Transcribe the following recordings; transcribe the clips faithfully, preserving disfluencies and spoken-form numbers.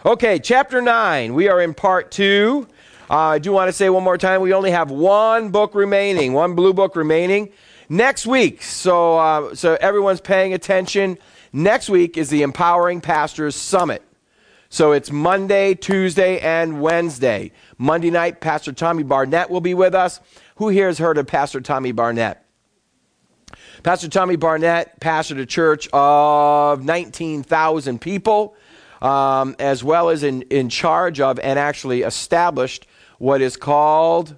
Okay, chapter nine. We are in part two. Uh, I do want to say one more time, we only have one book remaining, one blue book remaining. Next week, so uh, so everyone's paying attention, next week is the Empowering Pastors Summit. So it's Monday, Tuesday, and Wednesday. Monday night, Pastor Tommy Barnett will be with us. Who here has heard of Pastor Tommy Barnett? Pastor Tommy Barnett pastored a church of nineteen thousand people, um, as well as in, in charge of and actually established what is called,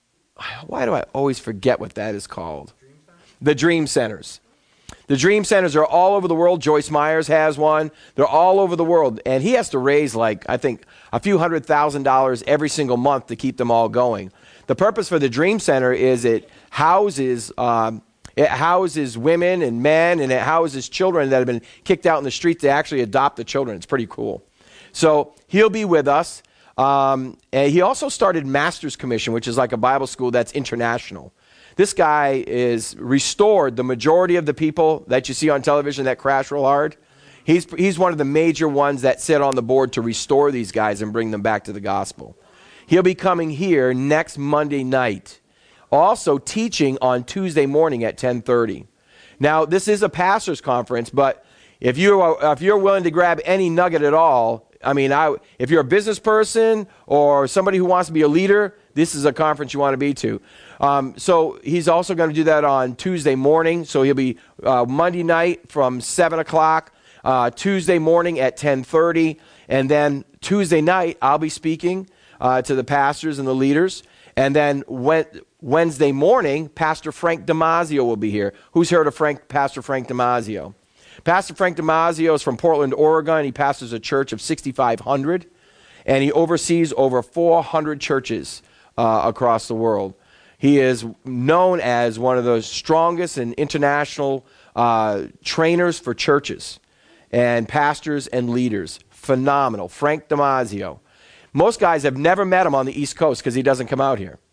why do I always forget what that is called? Dream the Dream Centers. The Dream Centers are all over the world. Joyce Myers has one. They're all over the world. And he has to raise, like, I think, a few hundred thousand dollars every single month to keep them all going. The purpose for the Dream Center is it houses um, it houses women and men, and it houses children that have been kicked out in the streets. They actually adopt the children. It's pretty cool. So he'll be with us. Um, and he also started Master's Commission, which is like a Bible school that's international. This guy is restored the majority of the people that you see on television that crash real hard. He's, he's one of the major ones that sit on the board to restore these guys and bring them back to the gospel. He'll be coming here next Monday night. Also teaching on Tuesday morning at ten thirty. Now, this is a pastor's conference, but if, you are, if you're willing to grab any nugget at all, I mean, I, if you're a business person or somebody who wants to be a leader, this is a conference you want to be to. Um, so he's also going to do that on Tuesday morning. So he'll be uh, Monday night from seven o'clock, uh, Tuesday morning at ten thirty, and then Tuesday night I'll be speaking uh, to the pastors and the leaders. And then when, Wednesday morning, Pastor Frank Damasio will be here. Who's heard of Frank, Pastor Frank Damasio? Pastor Frank Damasio is from Portland, Oregon. He pastors a church of sixty-five hundred, and he oversees over four hundred churches uh, across the world. He is known as one of the strongest and international uh, trainers for churches and pastors and leaders. Phenomenal. Frank Damasio. Most guys have never met him on the East Coast because he doesn't come out here.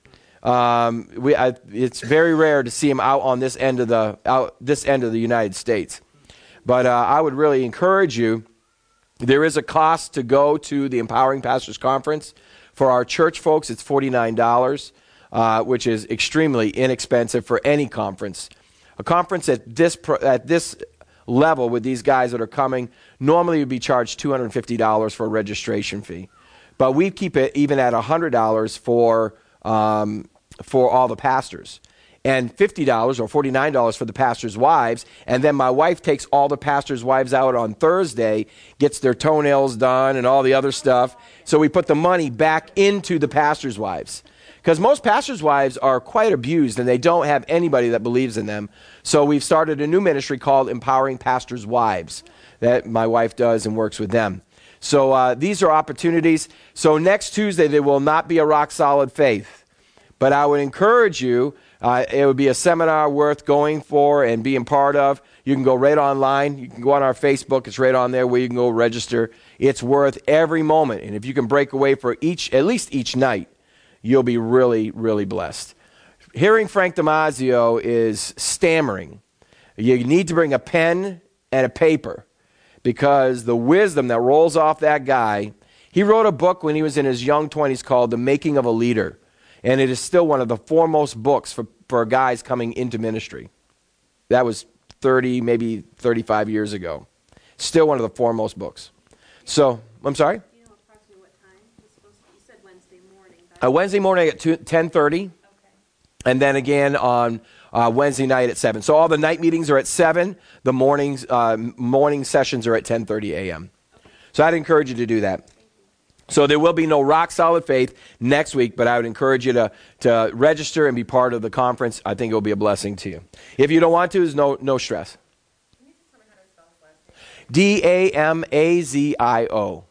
Um, we, I, it's very rare to see him out on this end of the out this end of the United States. But uh, I would really encourage you. There is a cost to go to the Empowering Pastors Conference. For our church folks, it's forty-nine dollars, uh, which is extremely inexpensive for any conference. A conference at this pro, at this level with these guys that are coming normally would be charged two hundred fifty dollars for a registration fee. But we keep it even at one hundred dollars for um, for all the pastors, and fifty dollars or forty-nine dollars for the pastors' wives. And then my wife takes all the pastors' wives out on Thursday, gets their toenails done and all the other stuff. So we put the money back into the pastors' wives. Because most pastors' wives are quite abused and they don't have anybody that believes in them. So we've started a new ministry called Empowering Pastors' Wives that my wife does and works with them. So uh, these are opportunities. So next Tuesday, there will not be a Rock Solid Faith. But I would encourage you, uh, it would be a seminar worth going for and being part of. You can go right online. You can go on our Facebook. It's right on there where you can go register. It's worth every moment. And if you can break away for each, at least each night, you'll be really, really blessed. Hearing Frank Damasio is stammering. You need to bring a pen and a paper, because the wisdom that rolls off that guy, he wrote a book when he was in his young twenties called The Making of a Leader. And it is still one of the foremost books for, for guys coming into ministry. That was thirty, maybe thirty-five years ago. Still one of the foremost books. So, I'm sorry? Do you know approximately what time? It's supposed to, you said Wednesday morning. Uh, Wednesday morning at ten thirty. Okay. And then again on uh, Wednesday night at seven. So all the night meetings are at seven. The mornings, uh, morning sessions are at ten thirty a.m. Okay. So I'd encourage you to do that. So there will be no Rock Solid Faith next week, but I would encourage you to, to register and be part of the conference. I think it will be a blessing to you. If you don't want to, there's no, no stress. Can you just tell me how to spell his last name? D A M A Z I O.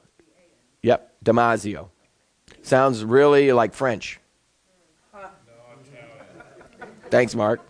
Yep, Damasio. Sounds really like French. Thanks, Mark.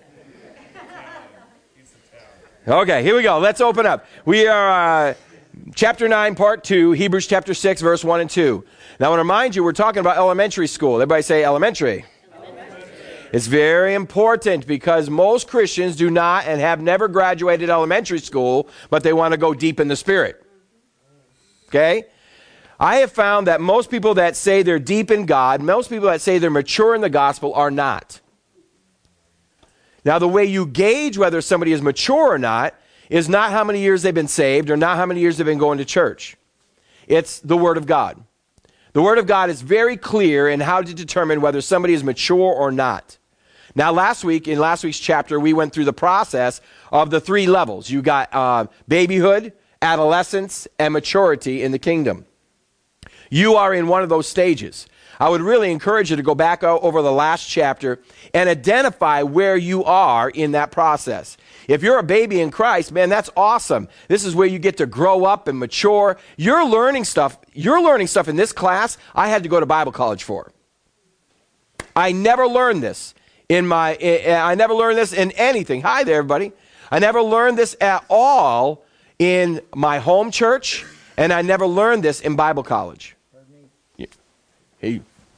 Okay, here we go. Let's open up. We are uh, chapter nine, part two, Hebrews chapter six, verse one and two. Now, I want to remind you, we're talking about elementary school. Everybody say elementary. Elementary. It's very important because most Christians do not and have never graduated elementary school, but they want to go deep in the Spirit. Okay? I have found that most people that say they're deep in God, most people that say they're mature in the gospel are not. Now, the way you gauge whether somebody is mature or not is not how many years they've been saved or not how many years they've been going to church. It's the Word of God. The Word of God is very clear in how to determine whether somebody is mature or not. Now, last week, in last week's chapter, we went through the process of the three levels. You got uh, babyhood, adolescence, and maturity in the kingdom. You are in one of those stages. I would really encourage you to go back over the last chapter and identify where you are in that process. If you're a baby in Christ, man, that's awesome. This is where you get to grow up and mature. You're learning stuff. You're learning stuff in this class I had to go to Bible college for. I never learned this in my, I never learned this in anything. Hi there, everybody. I never learned this at all in my home church, and I never learned this in Bible college. Yeah. Hey.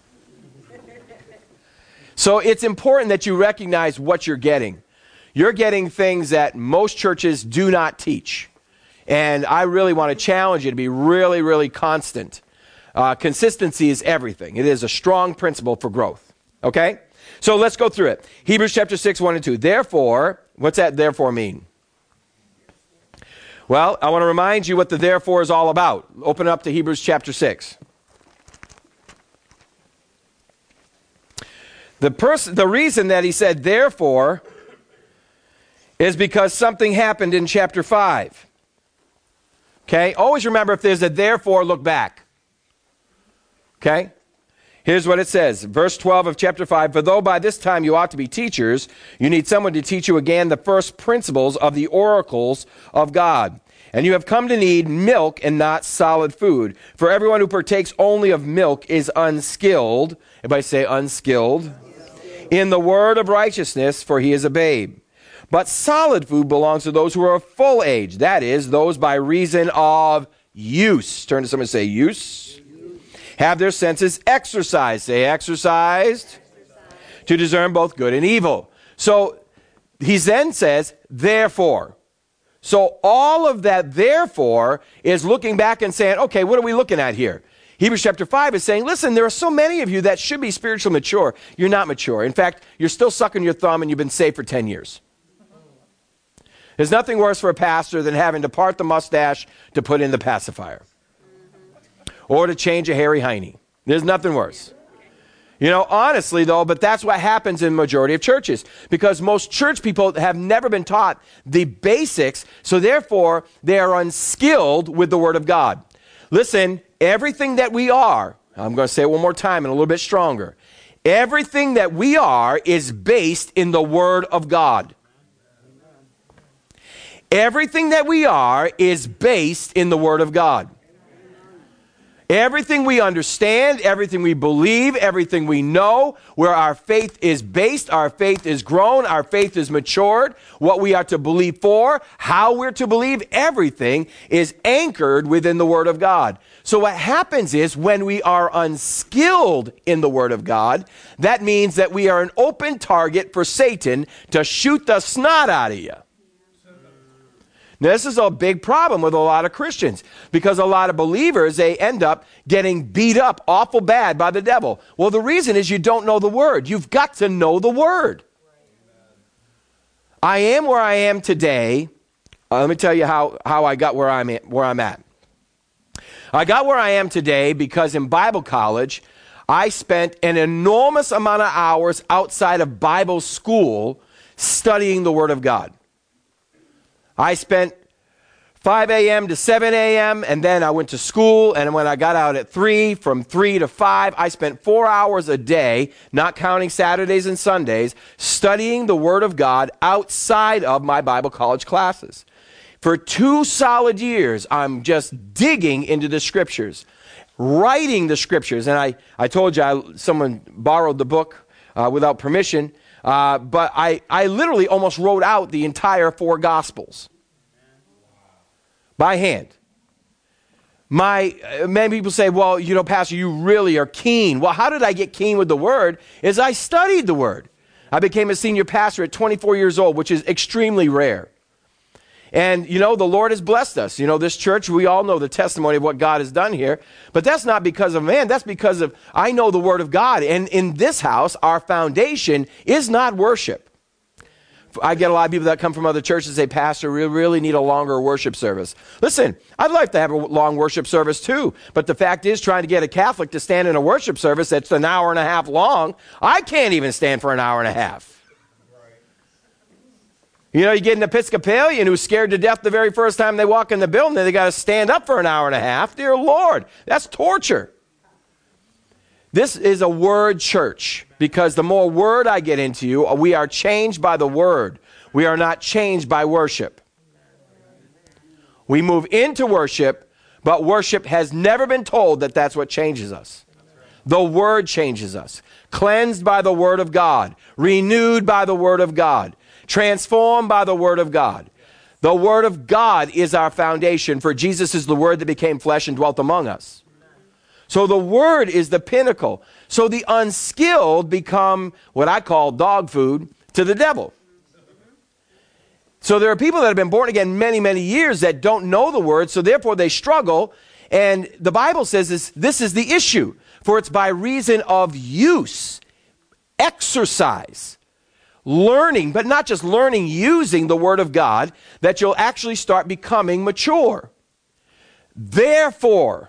So it's important that you recognize what you're getting. You're getting things that most churches do not teach. And I really want to challenge you to be really, really constant. Uh, consistency is everything. It is a strong principle for growth. Okay? So let's go through it. Hebrews chapter six, one and two. Therefore, what's that therefore mean? Well, I want to remind you what the therefore is all about. Open up to Hebrews chapter six. The pers- the reason that he said therefore is because something happened in chapter five. Okay? Always remember, if there's a therefore, look back. Okay? Here's what it says. Verse twelve of chapter five. For though by this time you ought to be teachers, you need someone to teach you again the first principles of the oracles of God. And you have come to need milk and not solid food. For everyone who partakes only of milk is unskilled. Everybody say unskilled. In the word of righteousness, for he is a babe. But solid food belongs to those who are of full age. That is, those by reason of use. Turn to someone and say use. Have their senses exercised. Say exercised. Exercise. To discern both good and evil. So he then says, therefore. So all of that therefore is looking back and saying, okay, what are we looking at here? Hebrews chapter five is saying, listen, there are so many of you that should be spiritually mature. You're not mature. In fact, you're still sucking your thumb and you've been saved for ten years. There's nothing worse for a pastor than having to part the mustache to put in the pacifier. Or to change a hairy hiney. There's nothing worse. You know, honestly though, but that's what happens in the majority of churches. Because most church people have never been taught the basics, so therefore they are unskilled with the Word of God. Listen, everything that we are, I'm going to say it one more time and a little bit stronger. Everything that we are is based in the Word of God. Everything that we are is based in the Word of God. Everything we understand, everything we believe, everything we know, where our faith is based, our faith is grown, our faith is matured, what we are to believe for, how we're to believe, everything is anchored within the Word of God. So what happens is when we are unskilled in the Word of God, that means that we are an open target for Satan to shoot the snot out of you. Now, this is a big problem with a lot of Christians because a lot of believers, they end up getting beat up awful bad by the devil. Well, the reason is you don't know the Word. You've got to know the Word. I am where I am today. Uh, let me tell you how, how I got where I'm at, where I'm at. I got where I am today because in Bible college, I spent an enormous amount of hours outside of Bible school studying the Word of God. I spent five a.m. to seven a.m. and then I went to school, and when I got out at three, from three to five, I spent four hours a day, not counting Saturdays and Sundays, studying the Word of God outside of my Bible college classes. For two solid years, I'm just digging into the Scriptures, writing the Scriptures. And I, I told you I, someone borrowed the book uh, without permission. Uh, but I, I literally almost wrote out the entire four Gospels by hand. My uh, many people say, well, you know, Pastor, you really are keen. Well, how did I get keen with the Word? Is I studied the Word. I became a senior pastor at twenty-four years old, which is extremely rare. And, you know, the Lord has blessed us. You know, this church, we all know the testimony of what God has done here. But that's not because of man. That's because of, I know the Word of God. And in this house, our foundation is not worship. I get a lot of people that come from other churches and say, Pastor, we really need a longer worship service. Listen, I'd like to have a long worship service too. But the fact is, trying to get a Catholic to stand in a worship service that's an hour and a half long, I can't even stand for an hour and a half. You know, you get an Episcopalian who's scared to death the very first time they walk in the building, then they got to stand up for an hour and a half. Dear Lord, that's torture. This is a word church, because the more word I get into you, we are changed by the word. We are not changed by worship. We move into worship, but worship has never been told that that's what changes us. The word changes us. Cleansed by the word of God. Renewed by the word of God. Transformed by the word of God. The word of God is our foundation, for Jesus is the word that became flesh and dwelt among us. So the word is the pinnacle. So the unskilled become what I call dog food to the devil. So there are people that have been born again many, many years that don't know the word, so therefore they struggle. And the Bible says this, this is the issue. For it's by reason of use, exercise, learning, but not just learning, using the word of God, that you'll actually start becoming mature. Therefore,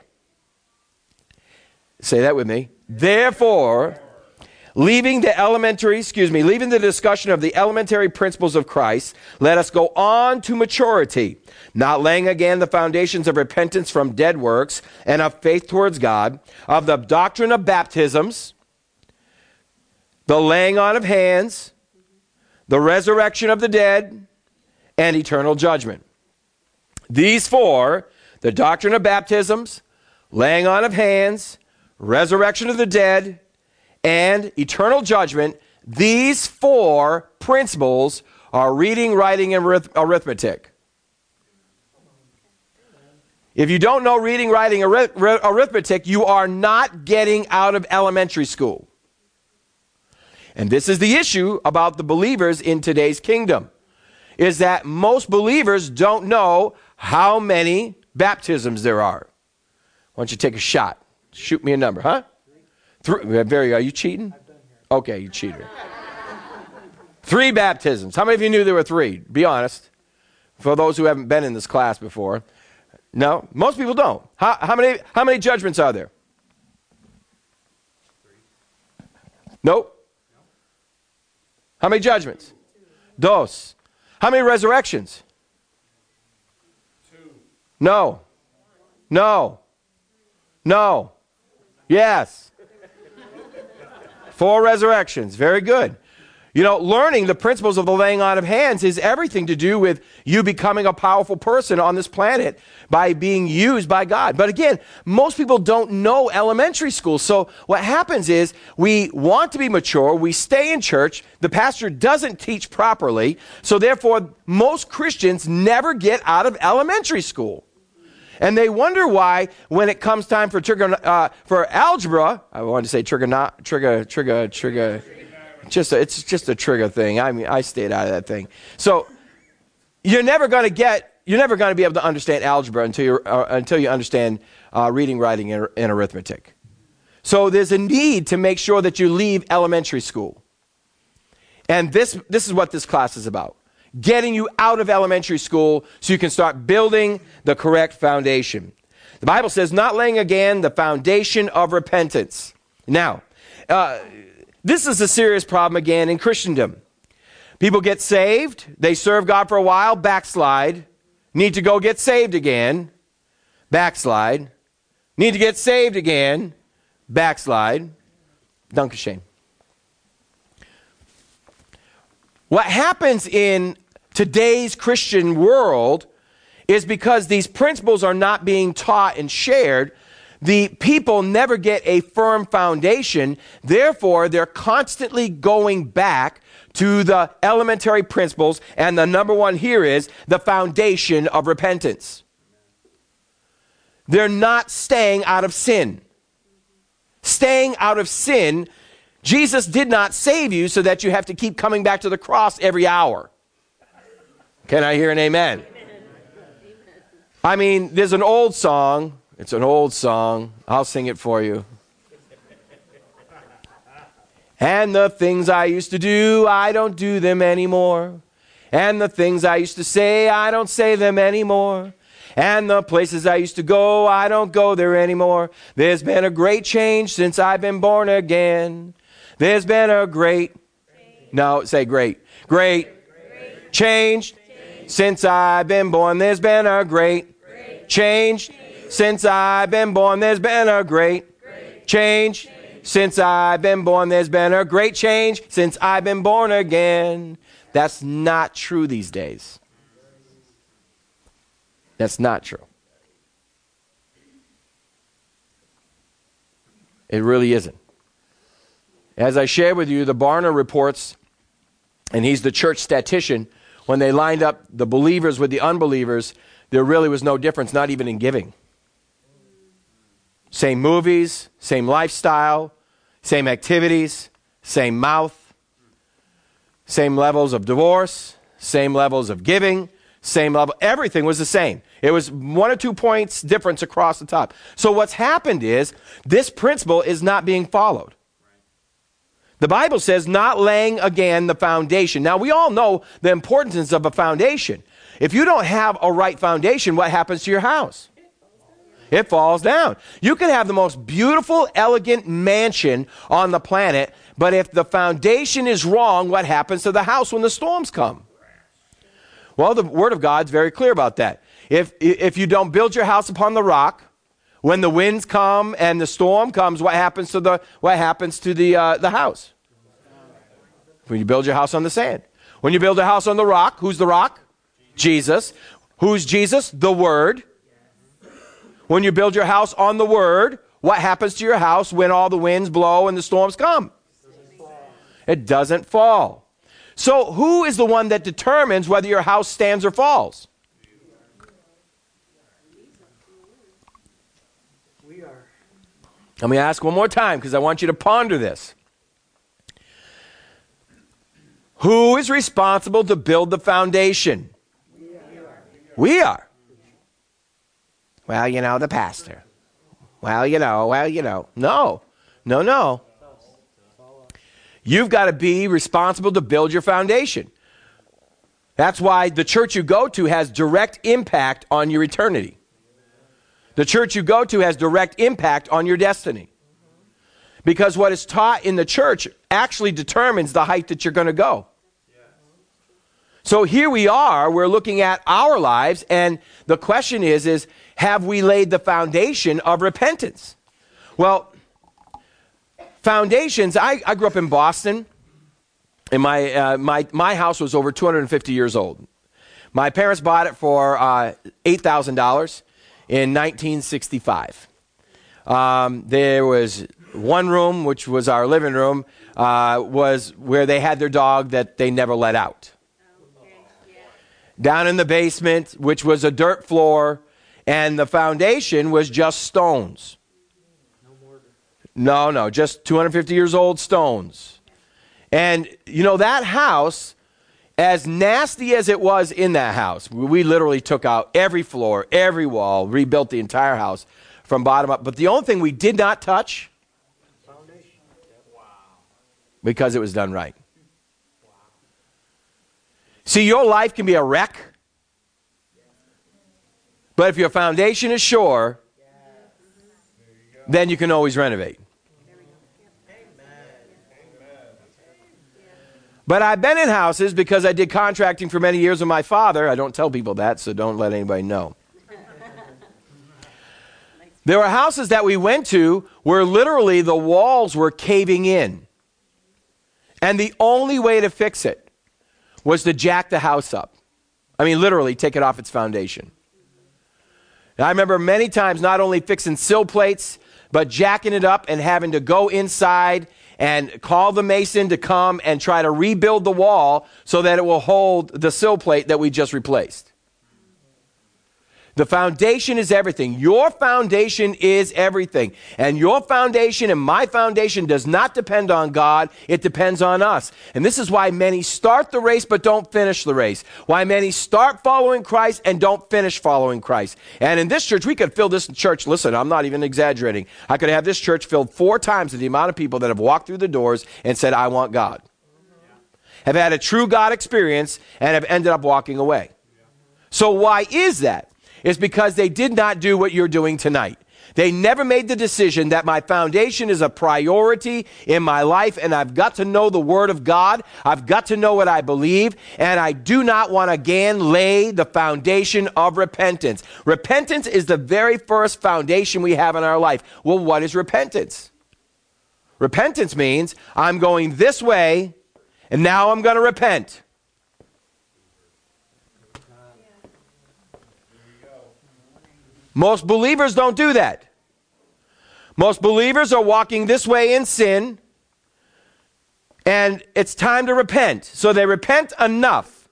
say that with me. Therefore, leaving the elementary, excuse me, leaving the discussion of the elementary principles of Christ, let us go on to maturity, not laying again the foundations of repentance from dead works and of faith towards God, of the doctrine of baptisms, the laying on of hands, the resurrection of the dead, and eternal judgment. These four, the doctrine of baptisms, laying on of hands, resurrection of the dead, and eternal judgment, these four principles are reading, writing, and arith- arithmetic. If you don't know reading, writing, arith- arithmetic, you are not getting out of elementary school. And this is the issue about the believers in today's kingdom, is that most believers don't know how many baptisms there are. Why don't you take a shot? Shoot me a number, huh? Three. Very. Are you cheating? Okay, you cheater. Three baptisms. How many of you knew there were three? Be honest. For those who haven't been in this class before. No, most people don't. How, how many? How many judgments are there? Nope. How many judgments? Dos. How many resurrections? Two. No. No. No. Yes. Four resurrections. Very good. You know, learning the principles of the laying on of hands is everything to do with you becoming a powerful person on this planet by being used by God. But again, most people don't know elementary school. So what happens is we want to be mature. We stay in church. The pastor doesn't teach properly. So therefore, most Christians never get out of elementary school. And they wonder why, when it comes time for trigon, uh, for algebra, I wanted to say trigono, trigger, trigger, trigger. Just a, it's just a trigger thing. I mean, I stayed out of that thing. So you're never going to get, you're never going to be able to understand algebra until you uh, until you understand uh, reading, writing, and, and arithmetic. So there's a need to make sure that you leave elementary school. And this this is what this class is about. Getting you out of elementary school so you can start building the correct foundation. The Bible says, not laying again the foundation of repentance. Now, uh, this is a serious problem again in Christendom. People get saved, they serve God for a while, backslide, need to go get saved again, backslide, need to get saved again, backslide. Dankeschön. What happens in today's Christian world is because these principles are not being taught and shared, the people never get a firm foundation. Therefore, they're constantly going back to the elementary principles. And the number one here is the foundation of repentance. They're not staying out of sin. Staying out of sin, Jesus did not save you so that you have to keep coming back to the cross every hour. Can I hear an amen? I mean, there's an old song. It's an old song. I'll sing it for you. And the things I used to do, I don't do them anymore. And the things I used to say, I don't say them anymore. And the places I used to go, I don't go there anymore. There's been a great change since I've been born again. There's been a great, no, say great, great, great. Change, change since I've been born. There's been a great, great. Change, change since I've been born. There's been a great, great. Change, change since I've been born. There's been a great change since I've been born again. That's not true these days. That's not true. It really isn't. As I shared with you, the Barna reports, and he's the church statistician, when they lined up the believers with the unbelievers, there really was no difference, not even in giving. Same movies, same lifestyle, same activities, same mouth, same levels of divorce, same levels of giving, same level. Everything was the same. It was one or two points difference across the top. So what's happened is this principle is not being followed. The Bible says not laying again the foundation. Now we all know the importance of a foundation. If you don't have a right foundation, what happens to your house? It falls down. You can have the most beautiful, elegant mansion on the planet, but if the foundation is wrong, what happens to the house when the storms come? Well, the Word of God's very clear about that. If, if you don't build your house upon the rock, when the winds come and the storm comes, what happens to the, what happens to the, uh, the house? When you build your house on the sand. When you build a house on the rock, who's the rock? Jesus. Who's Jesus? The Word. When you build your house on the Word, what happens to your house when all the winds blow and the storms come? It doesn't fall. So who is the one that determines whether your house stands or falls? We are. Let me ask one more time because I want you to ponder this. Who is responsible to build the foundation? We are. We are. Well, you know, the pastor. Well, you know, well, you know. No, no, no. You've got to be responsible to build your foundation. That's why the church you go to has direct impact on your eternity. The church you go to has direct impact on your destiny. Because what is taught in the church actually determines the height that you're going to go. So here we are, we're looking at our lives, and the question is, is have we laid the foundation of repentance? Well, foundations, I, I grew up in Boston, and my, uh, my, my house was over two hundred fifty years old. My parents bought it for uh, eight thousand dollars in nineteen sixty-five. Um, there was one room, which was our living room, uh, was where they had their dog that they never let out. Down in the basement, which was a dirt floor, and the foundation was just stones. No, no, just two hundred fifty years old stones. And, you know, that house, as nasty as it was in that house, we literally took out every floor, every wall, rebuilt the entire house from bottom up. But the only thing we did not touch, Foundation. Wow. because it was done right. See, your life can be a wreck, but if your foundation is sure, then you can always renovate. But I've been in houses because I did contracting for many years with my father. I don't tell people that, so don't let anybody know. There were houses that we went to where literally the walls were caving in. And the only way to fix it was to jack the house up. I mean, literally take it off its foundation. And I remember many times not only fixing sill plates, but jacking it up and having to go inside and call the mason to come and try to rebuild the wall so that it will hold the sill plate that we just replaced. The foundation is everything. Your foundation is everything. And your foundation and my foundation does not depend on God. It depends on us. And this is why many start the race but don't finish the race. Why many start following Christ and don't finish following Christ. And in this church, we could fill this church. Listen, I'm not even exaggerating. I could have this church filled four times with the amount of people that have walked through the doors and said, I want God. Have had a true God experience and have ended up walking away. So why is that? It's because they did not do what you're doing tonight. They never made the decision that my foundation is a priority in my life and I've got to know the Word of God. I've got to know what I believe, and I do not want to again lay the foundation of repentance. Repentance is the very first foundation we have in our life. Well, what is repentance? Repentance means I'm going this way and now I'm going to repent. Most believers don't do that. Most believers are walking this way in sin, and it's time to repent. So they repent enough.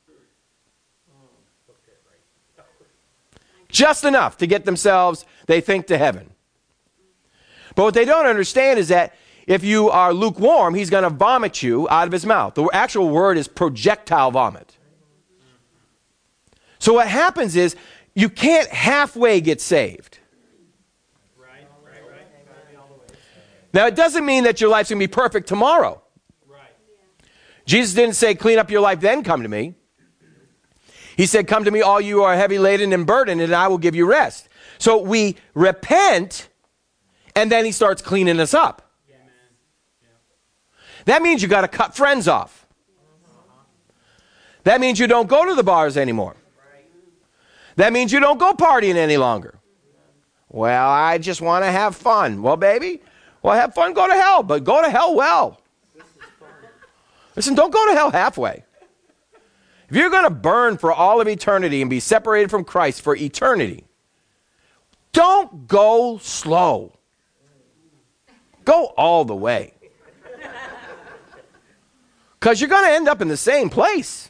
Just enough to get themselves, they think, to heaven. But what they don't understand is that if you are lukewarm, he's going to vomit you out of his mouth. The actual word is projectile vomit. So what happens is, you can't halfway get saved. Right, right, right. Now, it doesn't mean that your life's going to be perfect tomorrow. Right. Jesus didn't say, clean up your life, then come to me. He said, come to me, all you are heavy laden and burdened, and I will give you rest. So we repent, and then he starts cleaning us up. Yeah. Yeah. That means you got to cut friends off. That means you don't go to the bars anymore. That means you don't go partying any longer. Well, I just want to have fun. Well, baby, well, have fun, go to hell, but go to hell well. Listen, don't go to hell halfway. If you're going to burn for all of eternity and be separated from Christ for eternity, don't go slow. Go all the way. Because you're going to end up in the same place.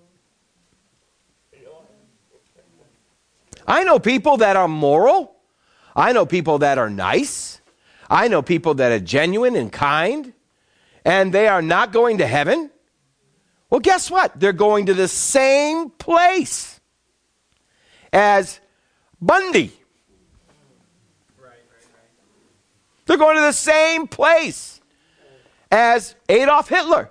I know people that are moral. I know people that are nice. I know people that are genuine and kind. And they are not going to heaven. Well, guess what? They're going to the same place as Bundy. Right, right, right. They're going to the same place as Adolf Hitler.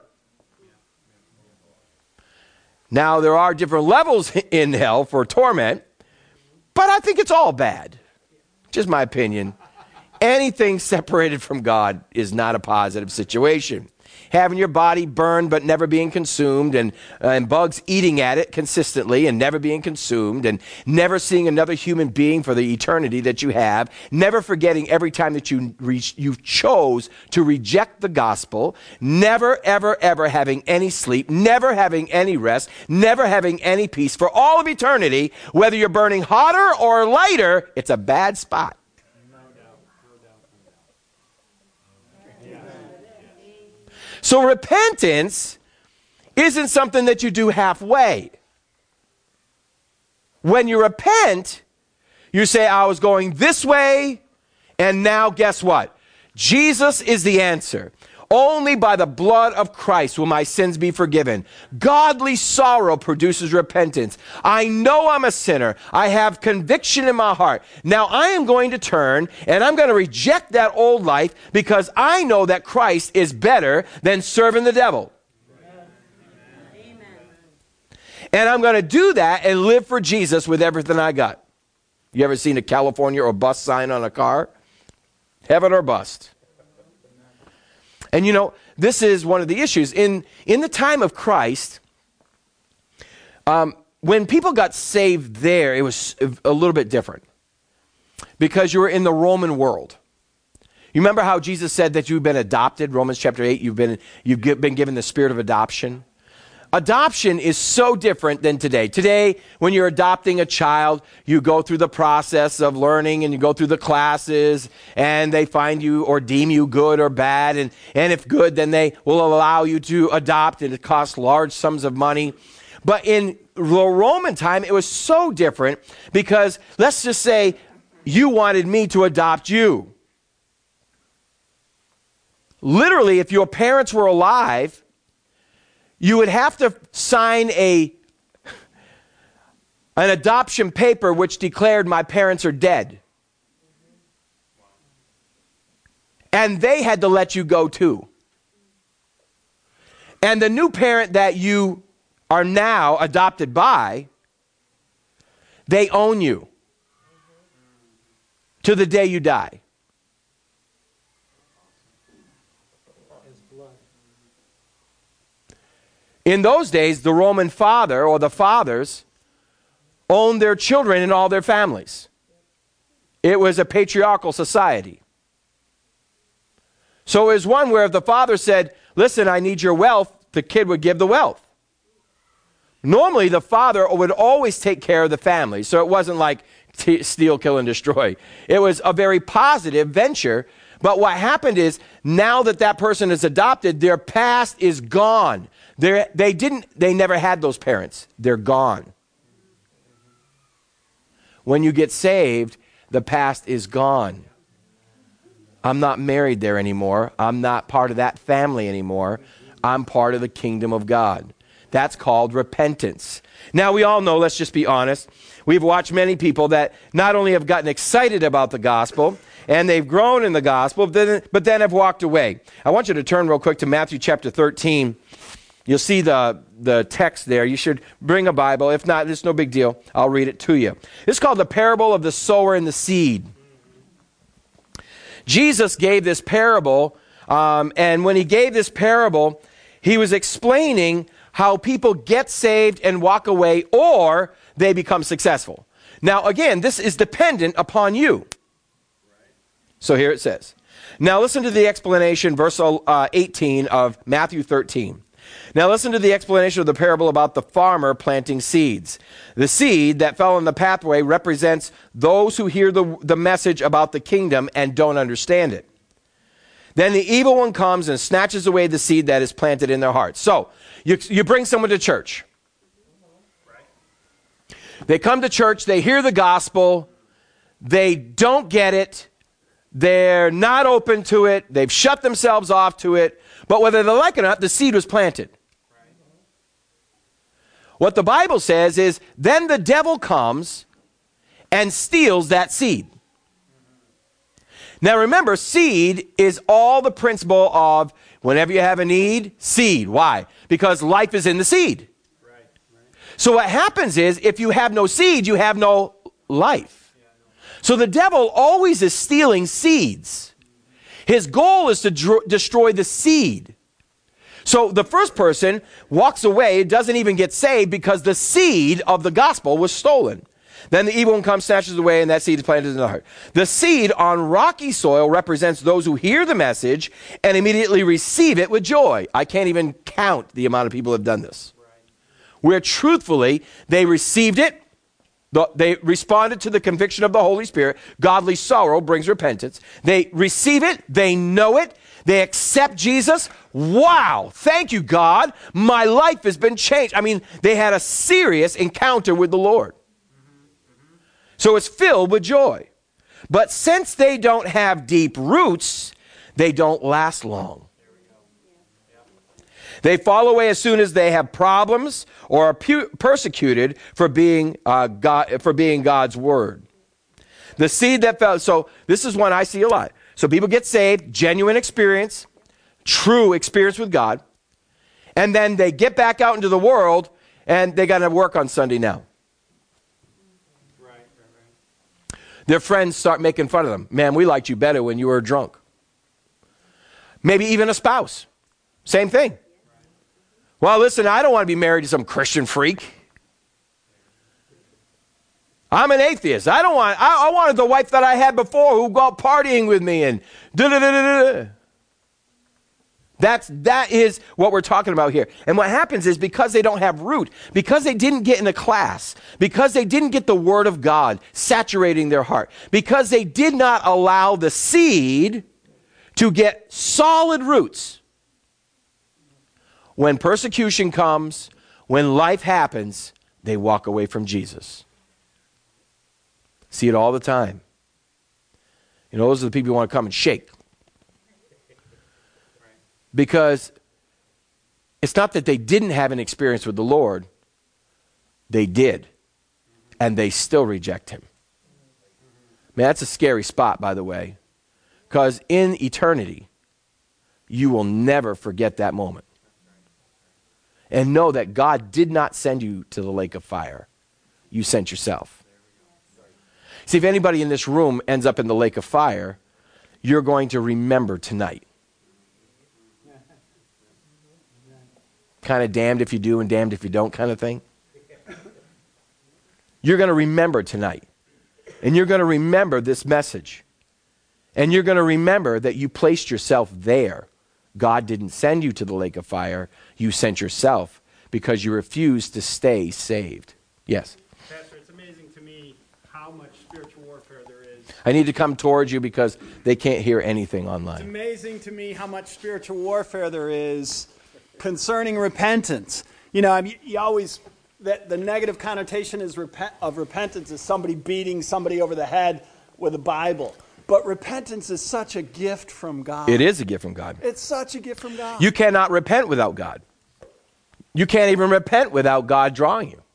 Now, there are different levels in hell for torment. But I think it's all bad. Just my opinion. Anything separated from God is not a positive situation. Having your body burned but never being consumed, and, uh, and bugs eating at it consistently and never being consumed, and never seeing another human being for the eternity that you have, never forgetting every time that you, re- you chose to reject the gospel, never, ever, ever having any sleep, never having any rest, never having any peace for all of eternity, whether you're burning hotter or lighter, it's a bad spot. So repentance isn't something that you do halfway. When you repent, you say, I was going this way, and now guess what? Jesus is the answer. Only by the blood of Christ will my sins be forgiven. Godly sorrow produces repentance. I know I'm a sinner. I have conviction in my heart. Now I am going to turn and I'm going to reject that old life because I know that Christ is better than serving the devil. Amen. And I'm going to do that and live for Jesus with everything I got. You ever seen a California or bust sign on a car? Heaven or bust. And you know, this is one of the issues. In, in the time of Christ, um, when people got saved there, it was a little bit different. Because you were in the Roman world. You remember how Jesus said that you've been adopted? Romans chapter eight, you've been, you've been given the spirit of adoption. Adoption is so different than today. Today, when you're adopting a child, you go through the process of learning and you go through the classes and they find you or deem you good or bad. And, and if good, then they will allow you to adopt, and it costs large sums of money. But in the Roman time, it was so different because let's just say you wanted me to adopt you. Literally, if your parents were alive, you would have to sign a an adoption paper which declared my parents are dead. And they had to let you go too. And the new parent that you are now adopted by, they own you to the day you die. In those days, the Roman father or the fathers owned their children and all their families. It was a patriarchal society. So it was one where if the father said, listen, I need your wealth, the kid would give the wealth. Normally, the father would always take care of the family. So it wasn't like t- steal, kill, and destroy. It was a very positive venture. But what happened is, now that that person is adopted, their past is gone. They're, they didn't, they never had those parents. They're gone. When you get saved, the past is gone. I'm not married there anymore. I'm not part of that family anymore. I'm part of the kingdom of God. That's called repentance. Now, we all know, let's just be honest, we've watched many people that not only have gotten excited about the gospel, and they've grown in the gospel, but then, but then have walked away. I want you to turn real quick to Matthew chapter thirteen. You'll see the, the text there. You should bring a Bible. If not, it's no big deal. I'll read it to you. It's called the parable of the sower and the seed. Jesus gave this parable, um, and when he gave this parable, he was explaining how people get saved and walk away, or they become successful. Now, again, this is dependent upon you. So here it says. Now listen to the explanation, verse uh, eighteen of Matthew thirteen. Now listen to the explanation of the parable about the farmer planting seeds. The seed that fell in the pathway represents those who hear the, the message about the kingdom and don't understand it. Then the evil one comes and snatches away the seed that is planted in their hearts. So, you, you bring someone to church. They come to church, they hear the gospel, they don't get it, they're not open to it, they've shut themselves off to it, but whether they like it or not, the seed was planted. What the Bible says is, then the devil comes and steals that seed. Now remember, seed is all the principle of whenever you have a need, seed. Why? Because life is in the seed. Right, right. So what happens is, if you have no seed, you have no life. Yeah, so the devil always is stealing seeds. His goal is to dr- destroy the seed. So the first person walks away, doesn't even get saved because the seed of the gospel was stolen. Then the evil one comes, snatches away, and that seed is planted in the heart. The seed on rocky soil represents those who hear the message and immediately receive it with joy. I can't even count the amount of people who have done this. Where truthfully, they received it, they responded to the conviction of the Holy Spirit. Godly sorrow brings repentance. They receive it, they know it, they accept Jesus. Wow, thank you, God. My life has been changed. I mean, they had a serious encounter with the Lord. So it's filled with joy. But since they don't have deep roots, they don't last long. They fall away as soon as they have problems or are pu- persecuted for being uh, God, for being God's word. The seed that fell, so this is one I see a lot. So people get saved, genuine experience, true experience with God, and then they get back out into the world and they got to work on Sunday now. Right, right, right. Their friends start making fun of them. Man, we liked you better when you were drunk. Maybe even a spouse. Same thing. Well, listen, I don't want to be married to some Christian freak. I'm an atheist. I don't want, I, I wanted the wife that I had before who go out partying with me and da da da da da. That's, that is what we're talking about here. And what happens is because they don't have root, because they didn't get in a class, because they didn't get the word of God saturating their heart, because they did not allow the seed to get solid roots. When persecution comes, when life happens, they walk away from Jesus. See it all the time. You know, those are the people who want to come and shake. Because it's not that they didn't have an experience with the Lord. They did. And they still reject him. Man, that's a scary spot, by the way. Because in eternity, you will never forget that moment. And know that God did not send you to the lake of fire. You sent yourself. See, if anybody in this room ends up in the lake of fire, you're going to remember tonight. Kind of damned if you do and damned if you don't kind of thing. You're going to remember tonight. And you're going to remember this message. And you're going to remember that you placed yourself there. God didn't send you to the lake of fire. You sent yourself because you refused to stay saved. Yes? Pastor, it's amazing to me how much spiritual warfare there is. I need to come towards you because they can't hear anything It's online. amazing to me how much spiritual warfare there is concerning repentance. You know, I mean, you always, the, the negative connotation is repent, of repentance is somebody beating somebody over the head with a Bible. But repentance is such a gift from God. It is a gift from God. It's such a gift from God. You cannot repent without God. You can't even repent without God drawing you.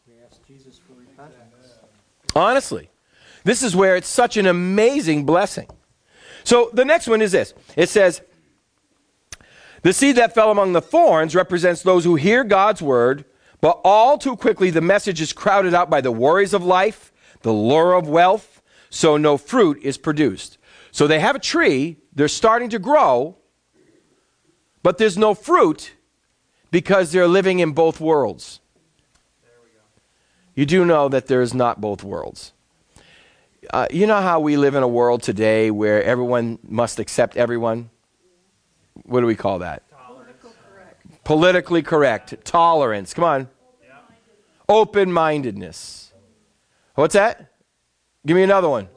Honestly. This is where it's such an amazing blessing. So the next one is this. It says, the seed that fell among the thorns represents those who hear God's word, but all too quickly the message is crowded out by the worries of life, the lure of wealth, so no fruit is produced. So they have a tree, they're starting to grow, but there's no fruit because they're living in both worlds. You do know that there is not both worlds. Uh, you know how we live in a world today where everyone must accept everyone? What do we call that? Political correct. Politically correct. Tolerance. Come on. Open-mindedness. What's that? Give me another one.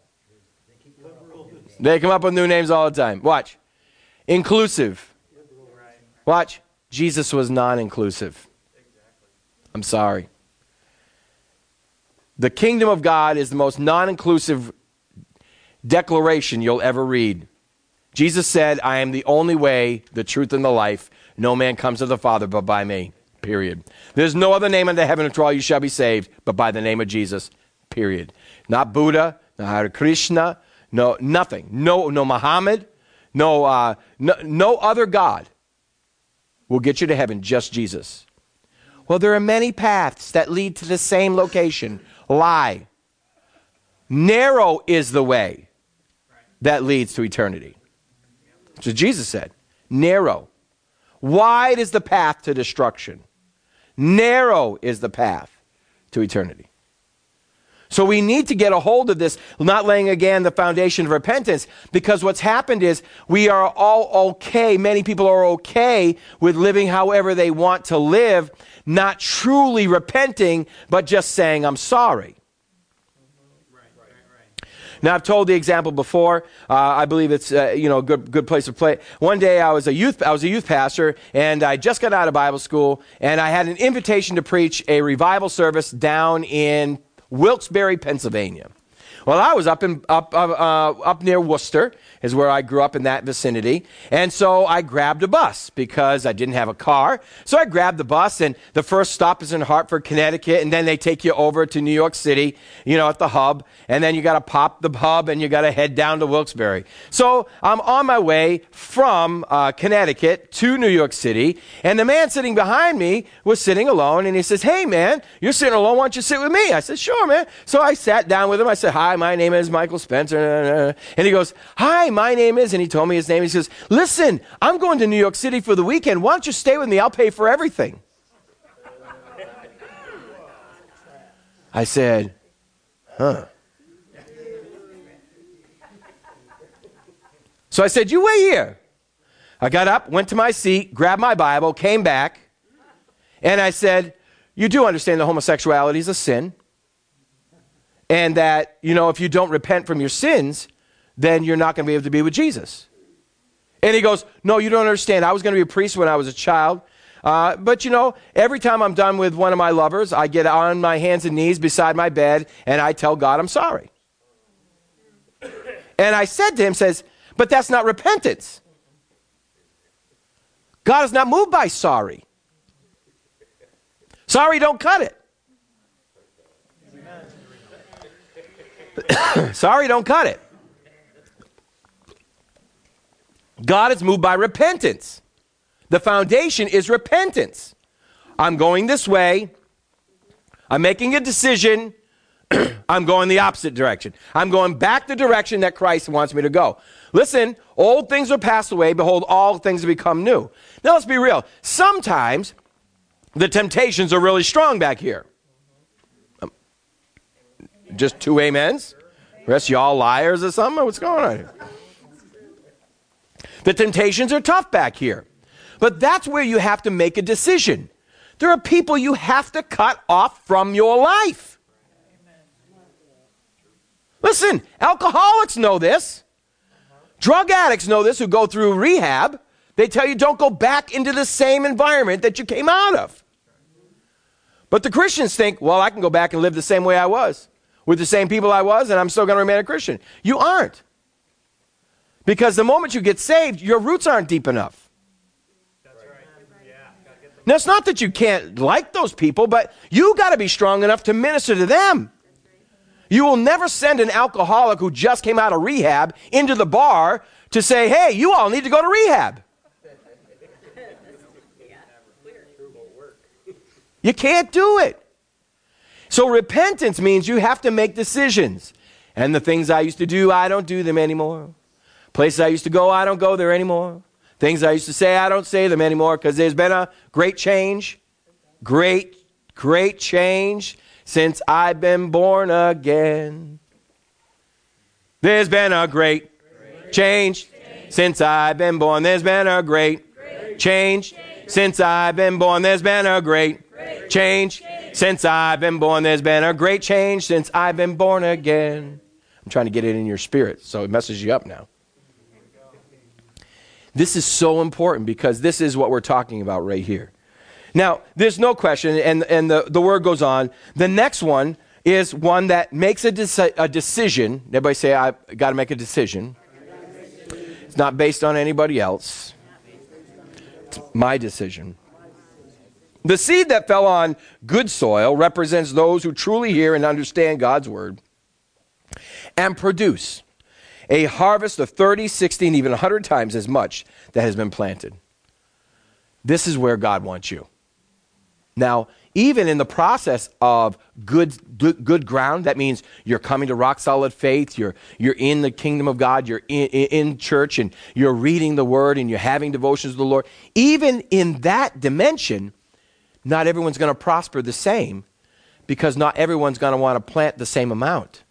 They come up with new names all the time. Watch. Inclusive. Watch. Jesus was non-inclusive. I'm sorry. The kingdom of God is the most non-inclusive declaration you'll ever read. Jesus said, I am the only way, the truth, and the life. No man comes to the Father but by me. Period. There's no other name under heaven which all you shall be saved but by the name of Jesus. Period. Not Buddha, not Hare Krishna, no nothing. No, no Muhammad, no, uh, no, no other God will get you to heaven, just Jesus. Well, there are many paths that lead to the same location. Lie. Narrow is the way that leads to eternity. So Jesus said, narrow. Wide is the path to destruction. Narrow is the path to eternity. So we need to get a hold of this, not laying again the foundation of repentance, because what's happened is we are all okay. Many people are okay with living however they want to live, not truly repenting, but just saying, I'm sorry. Now, I've told the example before. Uh, I believe it's uh, you know a good good place to play. One day, I was a youth I was a youth pastor, and I just got out of Bible school, and I had an invitation to preach a revival service down in Wilkes-Barre, Pennsylvania. Well, I was up in up uh, uh, up near Worcester, is where I grew up, in that vicinity, and so I grabbed a bus because I didn't have a car. So I grabbed the bus, and the first stop is in Hartford, Connecticut, and then they take you over to New York City, you know, at the hub, and then you got to pop the hub, and you got to head down to Wilkes-Barre. So I'm on my way from uh, Connecticut to New York City, and the man sitting behind me was sitting alone, and he says, "Hey, man, you're sitting alone. Why don't you sit with me?" I said, "Sure, man." So I sat down with him. I said, "Hi, my name is Michael Spencer." And he goes, "Hi, my name is," and he told me his name. He says, "Listen, I'm going to New York City for the weekend. Why don't you stay with me? I'll pay for everything." I said, huh. So I said, "You wait here." I got up, went to my seat, grabbed my Bible, came back, and I said, "You do understand that homosexuality is a sin, and that, you know, if you don't repent from your sins, then you're not going to be able to be with Jesus." And he goes, "No, you don't understand. I was going to be a priest when I was a child. Uh, but, you know, every time I'm done with one of my lovers, I get on my hands and knees beside my bed, and I tell God I'm sorry. And I said to him, says, but that's not repentance. God is not moved by sorry. Sorry don't cut it. Sorry don't cut it. God is moved by repentance. The foundation is repentance. I'm going this way. I'm making a decision. I'm going the opposite direction. I'm going back the direction that Christ wants me to go. Listen, old things are passed away. Behold, all things have become new. Now, let's be real. Sometimes the temptations are really strong back here. Um, just two amens? The rest of y'all liars or something? What's going on here? The temptations are tough back here. But that's where you have to make a decision. There are people you have to cut off from your life. Listen, alcoholics know this. Drug addicts know this who go through rehab. They tell you don't go back into the same environment that you came out of. But the Christians think, well, I can go back and live the same way I was, with the same people I was, and I'm still going to remain a Christian. You aren't. Because the moment you get saved, your roots aren't deep enough. That's right. Yeah. Now, it's not that you can't like those people, but you got to be strong enough to minister to them. You will never send an alcoholic who just came out of rehab into the bar to say, hey, you all need to go to rehab. You can't do it. So repentance means you have to make decisions. And the things I used to do, I don't do them anymore. Places I used to go, I don't go there anymore. Things I used to say, I don't say them anymore because there's been a great change. Great, great change. Since I've been born again. There's been a great change since I've been born. There's been a great change since I've been born. There's been a great change since I've been born. There's been a great change since I've been born again. I'm trying to get it in your spirit so it messes you up now. This is so important because this is what we're talking about right here. Now, there's no question, and, and the, the word goes on. The next one is one that makes a, deci- a decision. Everybody say, I've got to make a decision. It's not based on anybody else. It's my decision. The seed that fell on good soil represents those who truly hear and understand God's word and produce a harvest of thirty, sixty, and even one hundred times as much that has been planted. This is where God wants you. Now, even in the process of good, good good ground, that means you're coming to rock solid faith, you're you're in the kingdom of God, you're in, in church, and you're reading the word, and you're having devotions to the Lord. Even in that dimension, not everyone's going to prosper the same because not everyone's going to want to plant the same amount.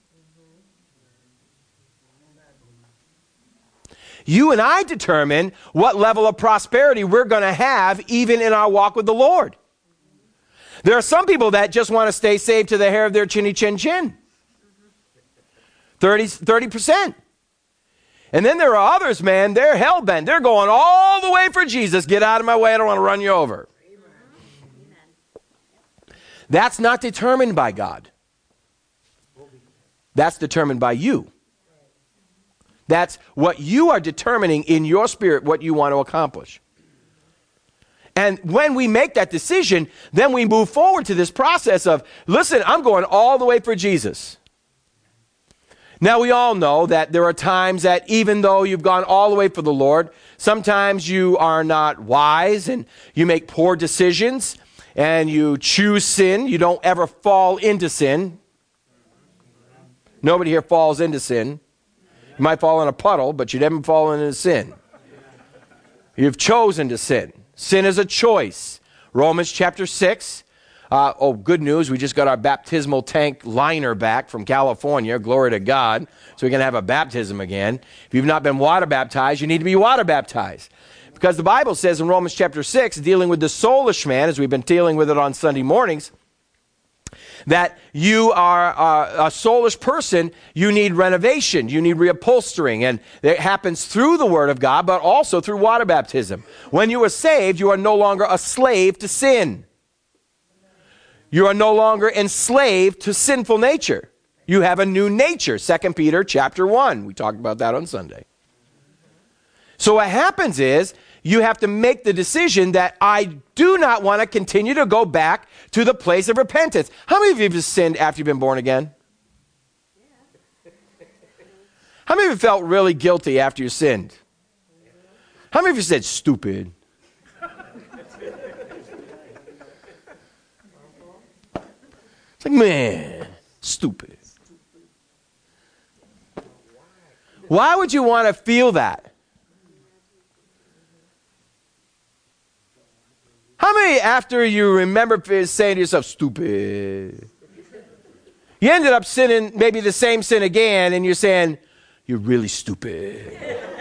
You and I determine what level of prosperity we're going to have even in our walk with the Lord. There are some people that just want to stay saved to the hair of their chinny chin chin. thirty, thirty percent. And then there are others, man, they're hell-bent. They're going all the way for Jesus. Get out of my way, I don't want to run you over. That's not determined by God. That's determined by you. That's what you are determining in your spirit what you want to accomplish. And when we make that decision, then we move forward to this process of, listen, I'm going all the way for Jesus. Now, we all know that there are times that even though you've gone all the way for the Lord, sometimes you are not wise and you make poor decisions and you choose sin. You don't ever fall into sin. Nobody here falls into sin. You might fall in a puddle, but you never fall into sin. You've chosen to sin. Sin is a choice. Romans chapter six. Uh, oh, good news. We just got our baptismal tank liner back from California. Glory to God. So we can have a baptism again. If you've not been water baptized, you need to be water baptized. Because the Bible says in Romans chapter six, dealing with the soulish man, as we've been dealing with it on Sunday mornings, that you are uh, a soulish person, you need renovation, you need reupholstering, and it happens through the Word of God, but also through water baptism. When you are saved, you are no longer a slave to sin. You are no longer enslaved to sinful nature. You have a new nature, Second Peter chapter one. We talked about that on Sunday. So what happens is, you have to make the decision that I do not want to continue to go back to the place of repentance. How many of you have sinned after you've been born again? How many of you felt really guilty after you sinned? How many of you said, stupid? It's like, man, stupid. Why would you want to feel that? How many, after you remember saying to yourself, stupid, you ended up sinning maybe the same sin again, and you're saying, you're really stupid.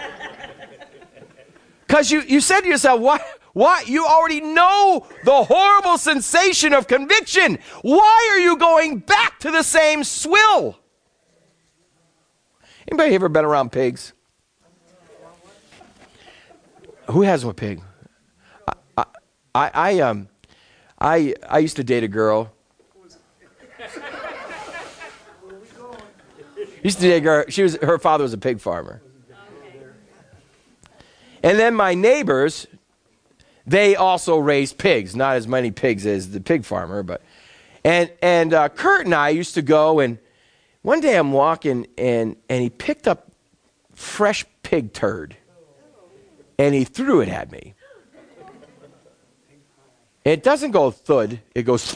Because you, you said to yourself, why, why? You already know the horrible sensation of conviction. Why are you going back to the same swill? Anybody ever been around pigs? Who hasn't a pig? I, I um I I used to date a girl. Used to date a girl. She was her father was a pig farmer. And then my neighbors, they also raised pigs. Not as many pigs as the pig farmer, but and and uh, Kurt and I used to go, and one day I'm walking and and he picked up fresh pig turd and he threw it at me. It doesn't go thud, it goes.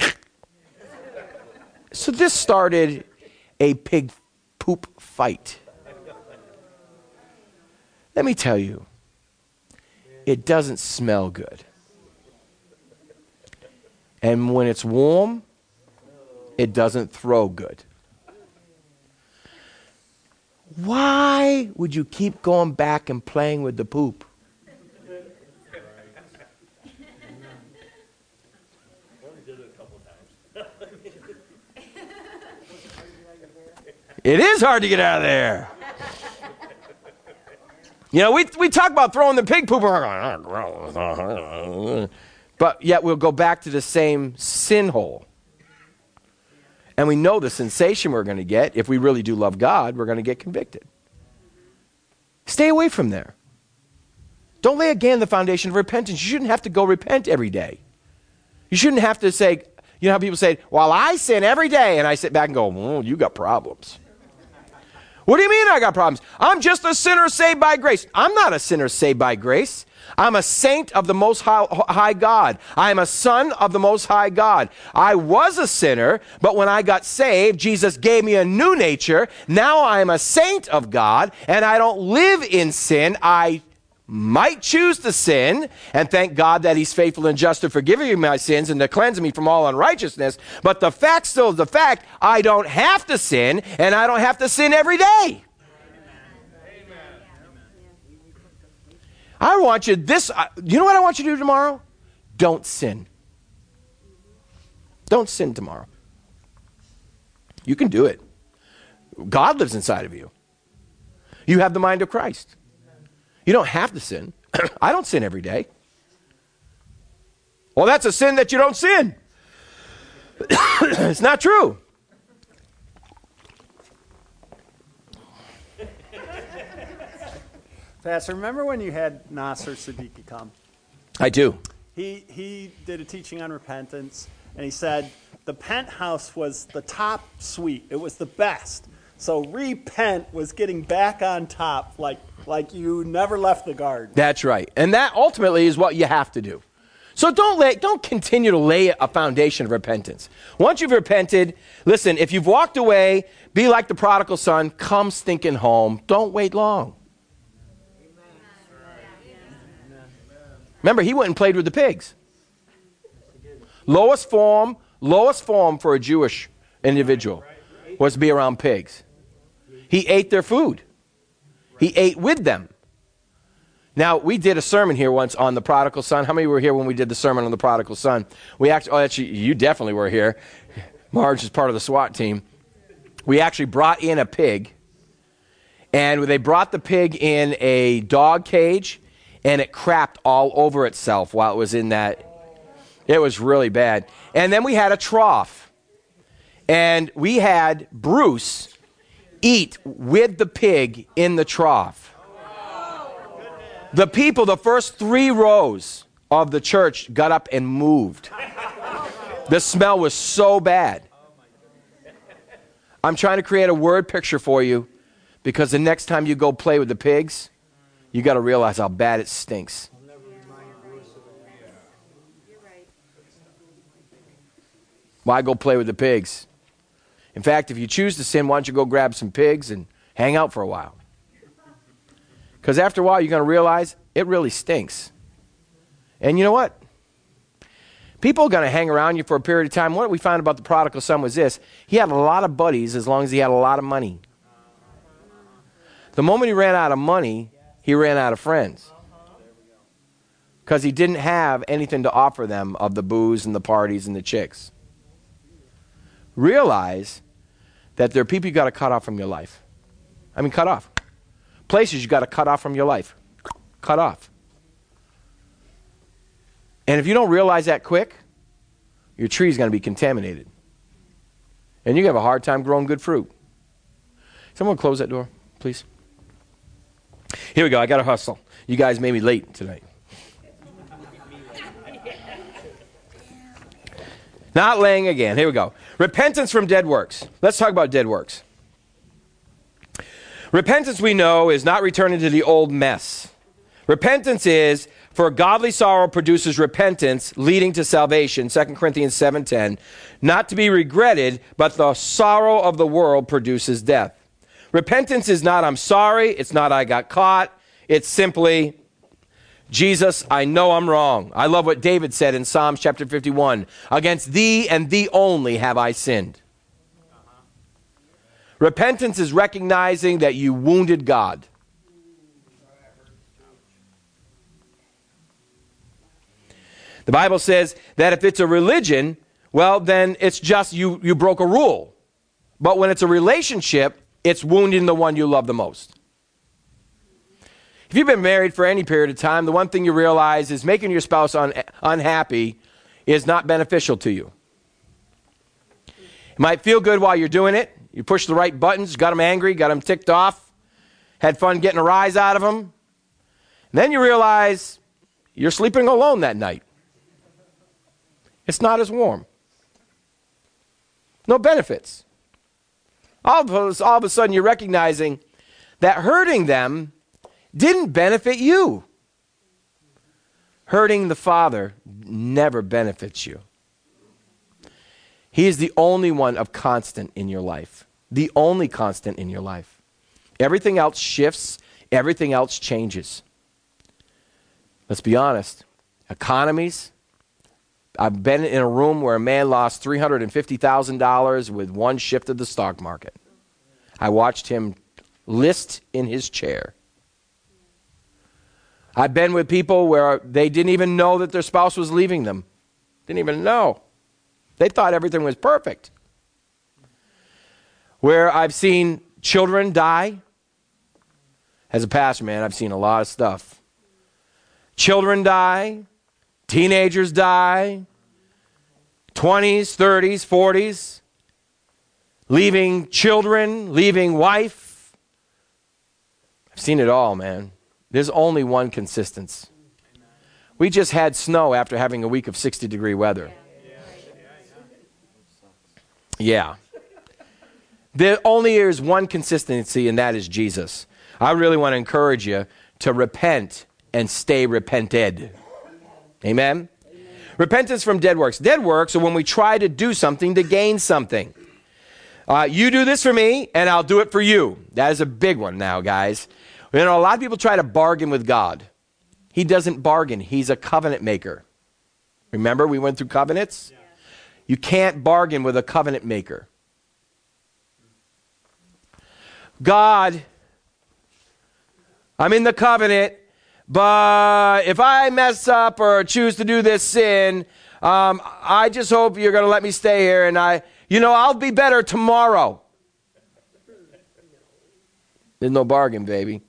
So this started a pig poop fight. Let me tell you, it doesn't smell good. And when it's warm, it doesn't throw good. Why would you keep going back and playing with the poop? It is hard to get out of there. You know, we we talk about throwing the pig poop, but yet we'll go back to the same sin hole. And we know the sensation we're going to get. If we really do love God, we're going to get convicted. Stay away from there. Don't lay again the foundation of repentance. You shouldn't have to go repent every day. You shouldn't have to say, you know how people say, well, I sin every day. And I sit back and go, well, you got problems. What do you mean I got problems? I'm just a sinner saved by grace. I'm not a sinner saved by grace. I'm a saint of the Most High, high God. I am a son of the Most High God. I was a sinner, but when I got saved, Jesus gave me a new nature. Now I am a saint of God, and I don't live in sin. I might choose to sin, and thank God that he's faithful and just to forgive me my sins and to cleanse me from all unrighteousness. But the fact still is the fact, I don't have to sin, and I don't have to sin every day. Amen. I want you this, you know what I want you to do tomorrow? Don't sin. Don't sin tomorrow. You can do it. God lives inside of you. You have the mind of Christ. You don't have to sin. I don't sin every day. Well, that's a sin that you don't sin. It's not true. Pastor, remember when you had Nasser Siddiqui come? I do. He, he did a teaching on repentance, and he said the penthouse was the top suite. It was the best. So repent was getting back on top like, like you never left the garden. That's right. And that ultimately is what you have to do. So don't lay, don't continue to lay a foundation of repentance. Once you've repented, listen, if you've walked away, be like the prodigal son, come stinking home. Don't wait long. Remember, he went and played with the pigs. Lowest form, lowest form for a Jewish individual was to be around pigs. He ate their food. He ate with them. Now, we did a sermon here once on the prodigal son. How many were here when we did the sermon on the prodigal son? We actually, oh, actually, you definitely were here. Marge is part of the SWAT team. We actually brought in a pig, and they brought the pig in a dog cage, and it crapped all over itself while it was in that. It was really bad. And then we had a trough, and we had Bruce eat with the pig in the trough. The people, the first three rows of the church got up and moved. The smell was so bad. I'm trying to create a word picture for you, because the next time you go play with the pigs, you got to realize how bad it stinks. Why go play with the pigs? In fact, if you choose to sin, why don't you go grab some pigs and hang out for a while? Because after a while, you're going to realize it really stinks. And you know what? People are going to hang around you for a period of time. What we found about the prodigal son was this. He had a lot of buddies as long as he had a lot of money. The moment he ran out of money, he ran out of friends. Because he didn't have anything to offer them of the booze and the parties and the chicks. Realize that there are people you got to cut off from your life. I mean, cut off. Places you got to cut off from your life. Cut off. And if you don't realize that quick, your tree is going to be contaminated. And you're going to have a hard time growing good fruit. Someone close that door, please. Here we go. I got to hustle. You guys made me late tonight. Not laying again. Here we go. Repentance from dead works. Let's talk about dead works. Repentance, we know, is not returning to the old mess. Repentance is, for godly sorrow produces repentance, leading to salvation, Second Corinthians seven ten, not to be regretted, but the sorrow of the world produces death. Repentance is not, I'm sorry. It's not, I got caught. It's simply, Jesus, I know I'm wrong. I love what David said in Psalms chapter fifty-one. Against thee and thee only have I sinned. Uh-huh. Repentance is recognizing that you wounded God. The Bible says that if it's a religion, well, then it's just you, you broke a rule. But when it's a relationship, it's wounding the one you love the most. If you've been married for any period of time, the one thing you realize is making your spouse un- unhappy is not beneficial to you. It might feel good while you're doing it. You push the right buttons, got them angry, got them ticked off, had fun getting a rise out of them. And then you realize you're sleeping alone that night. It's not as warm. No benefits. All of, a, all of a sudden you're recognizing that hurting them didn't benefit you. Hurting the Father never benefits you. He is the only one of constant in your life. The only constant in your life. Everything else shifts. Everything else changes. Let's be honest. Economies. I've been in a room where a man lost three hundred fifty thousand dollars with one shift of the stock market. I watched him list in his chair. I've been with people where they didn't even know that their spouse was leaving them. Didn't even know. They thought everything was perfect. Where I've seen children die. As a pastor, man, I've seen a lot of stuff. Children die. Teenagers die. twenties, thirties, forties. Leaving children, leaving wife. I've seen it all, man. There's only one consistency. We just had snow after having a week of sixty degree weather. Yeah. There only is one consistency, and that is Jesus. I really want to encourage you to repent and stay repented. Amen? Amen? Repentance from dead works. Dead works are when we try to do something to gain something. Uh, you do this for me, and I'll do it for you. That is a big one now, guys. You know, a lot of people try to bargain with God. He doesn't bargain. He's a covenant maker. Remember, we went through covenants? Yeah. You can't bargain with a covenant maker. God, I'm in the covenant, but if I mess up or choose to do this sin, um, I just hope you're going to let me stay here, and I, You know, I'll be better tomorrow. There's no bargain, baby.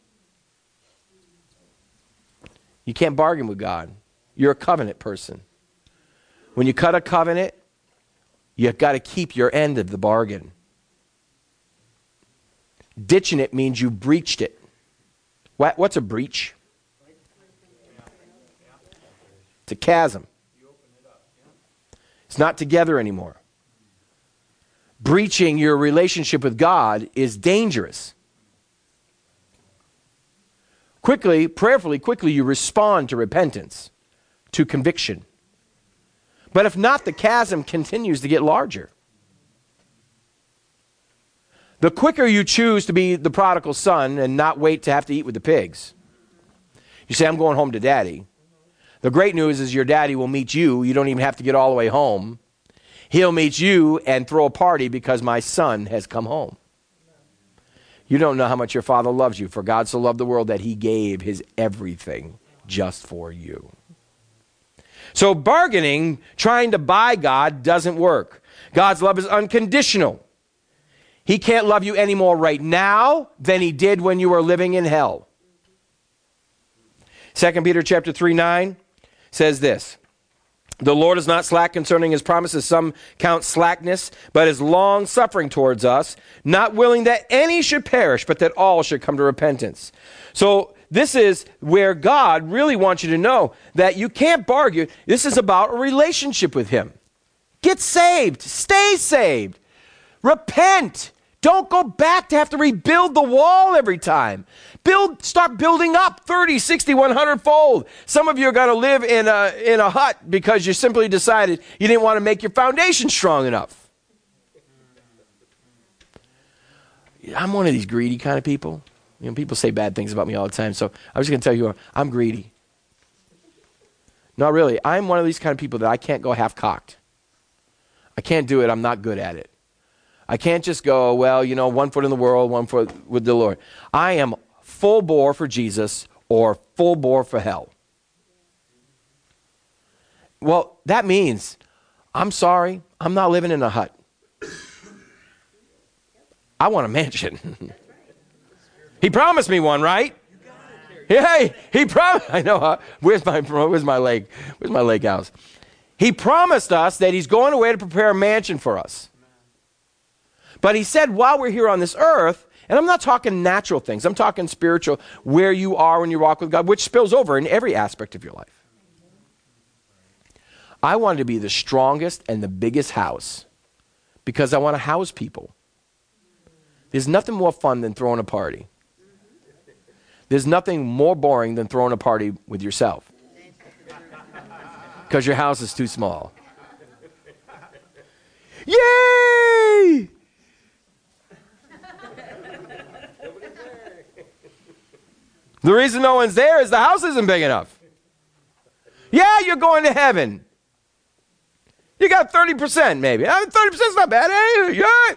You can't bargain with God. You're a covenant person. When you cut a covenant, you've got to keep your end of the bargain. Ditching it means you breached it. What, what's a breach? It's a chasm. It's not together anymore. Breaching your relationship with God is dangerous. Quickly, prayerfully, quickly you respond to repentance, to conviction. But if not, the chasm continues to get larger. The quicker you choose to be the prodigal son and not wait to have to eat with the pigs. You say, I'm going home to daddy. The great news is your daddy will meet you. You don't even have to get all the way home. He'll meet you and throw a party because my son has come home. You don't know how much your father loves you. For God so loved the world that he gave his everything just for you. So bargaining, trying to buy God, doesn't work. God's love is unconditional. He can't love you any more right now than he did when you were living in hell. Second Peter chapter three, nine says this. The Lord is not slack concerning his promises. Some count slackness, but is long-suffering towards us, not willing that any should perish, but that all should come to repentance. So this is where God really wants you to know that you can't bargain. This is about a relationship with him. Get saved. Stay saved. Repent. Don't go back to have to rebuild the wall every time. Build, start building up thirty, sixty, one hundred fold. Some of you are going to live in a, in a hut because you simply decided you didn't want to make your foundation strong enough. I'm one of these greedy kind of people. You know, people say bad things about me all the time, so I'm just going to tell you, I'm greedy. No, really, I'm one of these kind of people that I can't go half-cocked. I can't do it. I'm not good at it. I can't just go, well, you know, one foot in the world, one foot with the Lord. I am full bore for Jesus or full bore for hell. Well, that means, I'm sorry, I'm not living in a hut. I want a mansion. He promised me one, right? Hey, he promised. I know. Huh? Where's my where's my lake? Where's my lake house? He promised us that he's going away to prepare a mansion for us. But he said, while we're here on this earth, and I'm not talking natural things, I'm talking spiritual, where you are when you walk with God, which spills over in every aspect of your life. I wanted to be the strongest and the biggest house because I want to house people. There's nothing more fun than throwing a party. There's nothing more boring than throwing a party with yourself because your house is too small. Yay! The reason no one's there is the house isn't big enough. Yeah, you're going to heaven. You got thirty percent maybe. I mean, thirty percent is not bad. Hey, yeah.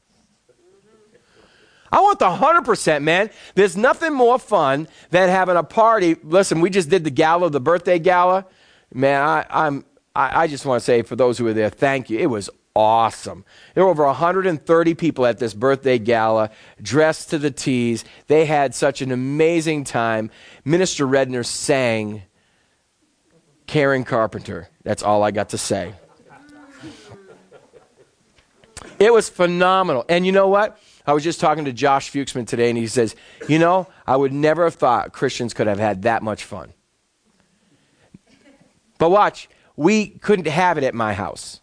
I want the one hundred percent, man. There's nothing more fun than having a party. Listen, we just did the gala, the birthday gala. Man, I, I'm, I, I just want to say for those who were there, thank you. It was awesome. There were over one hundred thirty people at this birthday gala, dressed to the T's. They had such an amazing time. Minister Redner sang Karen Carpenter. That's all I got to say. It was phenomenal. And you know what? I was just talking to Josh Fuchsman today, and he says, you know, I would never have thought Christians could have had that much fun. But watch, we couldn't have it at my house.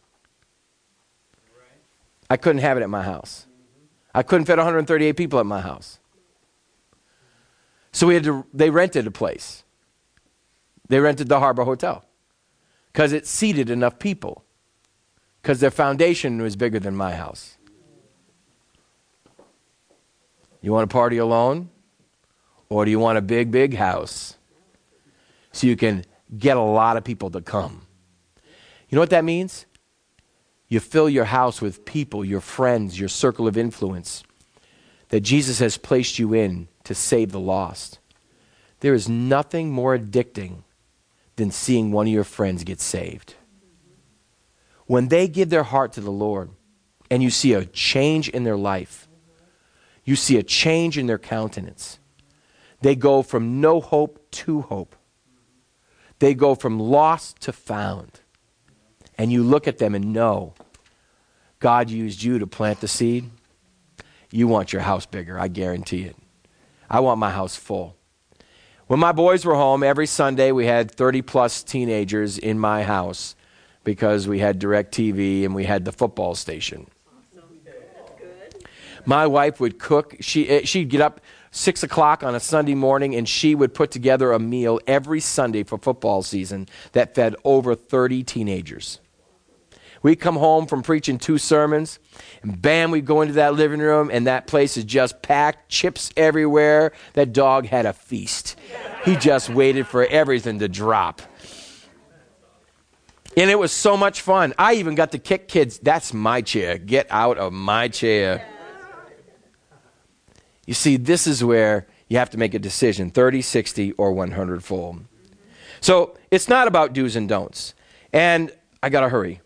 I couldn't have it at my house. I couldn't fit one hundred thirty-eight people at my house. So we had to, they rented a place. They rented the Harbor Hotel because it seated enough people because their foundation was bigger than my house. You want to party alone? Or do you want a big, big house so you can get a lot of people to come? You know what that means? You fill your house with people, your friends, your circle of influence that Jesus has placed you in to save the lost. There is nothing more addicting than seeing one of your friends get saved. When they give their heart to the Lord, and you see a change in their life. You see a change in their countenance. They go from no hope to hope. They go from lost to found. And you look at them and know God used you to plant the seed. You want your house bigger, I guarantee it. I want my house full. When my boys were home, every Sunday we had thirty plus teenagers in my house because we had DirecTV and we had the football station. My wife would cook. She, she'd get up six o'clock on a Sunday morning and she would put together a meal every Sunday for football season that fed over thirty teenagers. We'd come home from preaching two sermons, and bam, we'd go into that living room, and that place is just packed, chips everywhere. That dog had a feast. He just waited for everything to drop. And it was so much fun. I even got to kick kids. That's my chair. Get out of my chair. You see, this is where you have to make a decision, thirty, sixty, or one hundred fold. So it's not about do's and don'ts. And I got to hurry.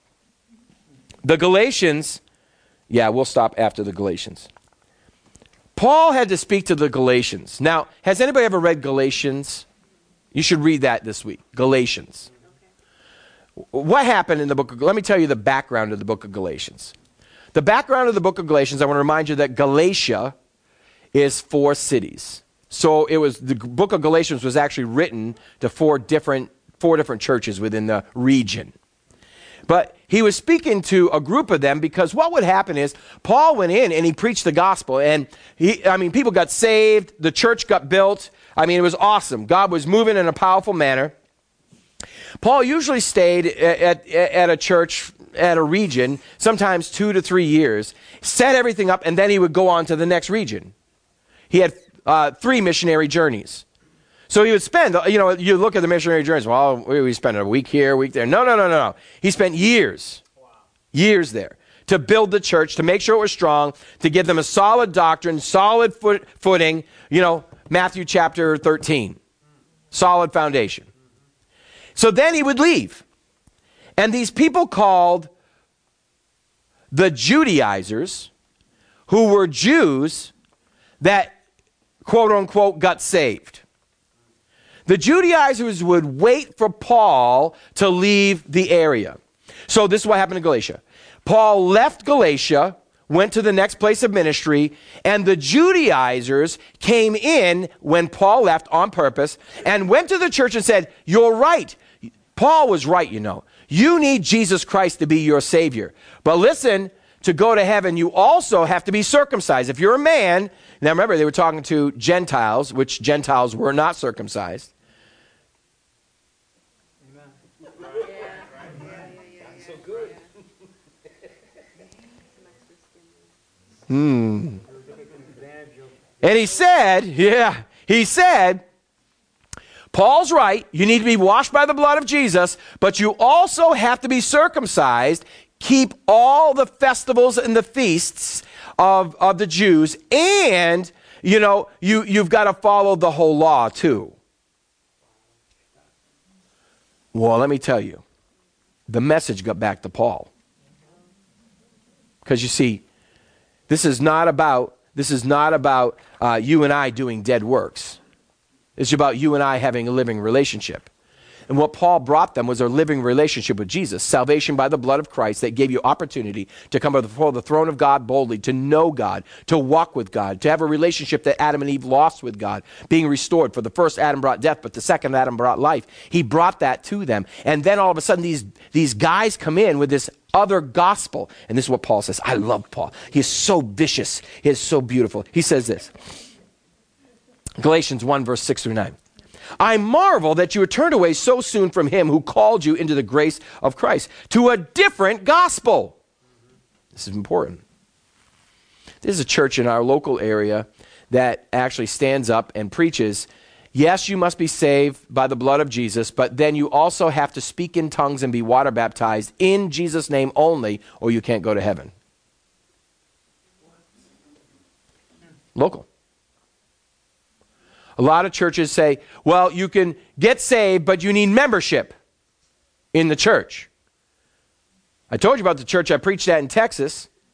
The Galatians, yeah, we'll stop after the Galatians. Paul had to speak to the Galatians. Now, has anybody ever read Galatians? You should read that this week, Galatians. Okay. What happened in the book of, let me tell you the background of the book of Galatians. The background of the book of Galatians, I want to remind you that Galatia is four cities. So it was, the book of Galatians was actually written to four different, four different churches within the region. But he was speaking to a group of them because what would happen is Paul went in and he preached the gospel. And he, I mean, people got saved. The church got built. I mean, it was awesome. God was moving in a powerful manner. Paul usually stayed at, at, at a church, at a region, sometimes two to three years, set everything up, and then he would go on to the next region. He had uh, three missionary journeys. So he would spend, you know, you look at the missionary journeys, well, we spent a week here, a week there. No, no, no, no, no. He spent years, wow. years there to build the church, to make sure it was strong, to give them a solid doctrine, solid foot, footing, you know, Matthew chapter thirteen, solid foundation. So then he would leave. And these people called the Judaizers, who were Jews that, quote unquote, got saved. The Judaizers would wait for Paul to leave the area. So this is what happened in Galatia. Paul left Galatia, went to the next place of ministry, and the Judaizers came in when Paul left on purpose and went to the church and said, you're right. Paul was right, you know. You need Jesus Christ to be your Savior. But listen, to go to heaven, you also have to be circumcised. If you're a man, now remember, they were talking to Gentiles, which Gentiles were not circumcised. Hmm. And he said, yeah, he said, Paul's right. You need to be washed by the blood of Jesus, but you also have to be circumcised. Keep all the festivals and the feasts of, of the Jews, and, you know, you, you've got to follow the whole law too. Well, let me tell you, the message got back to Paul. Because you see, This is not about, this is not about uh, you and I doing dead works. It's about you and I having a living relationship. And what Paul brought them was a living relationship with Jesus, salvation by the blood of Christ that gave you opportunity to come before the throne of God boldly, to know God, to walk with God, to have a relationship that Adam and Eve lost with God, being restored. For the first Adam brought death, but the second Adam brought life. He brought that to them. And then all of a sudden these, these guys come in with this other gospel. And this is what Paul says. I love Paul. He is so vicious. He is so beautiful. He says this. Galatians one, verse six through nine. I marvel that you were turned away so soon from him who called you into the grace of Christ to a different gospel. This is important. There's a church in our local area that actually stands up and preaches, yes, you must be saved by the blood of Jesus, but then you also have to speak in tongues and be water baptized in Jesus' name only, or you can't go to heaven. Local. A lot of churches say, well, you can get saved, but you need membership in the church. I told you about the church I preached at in Texas.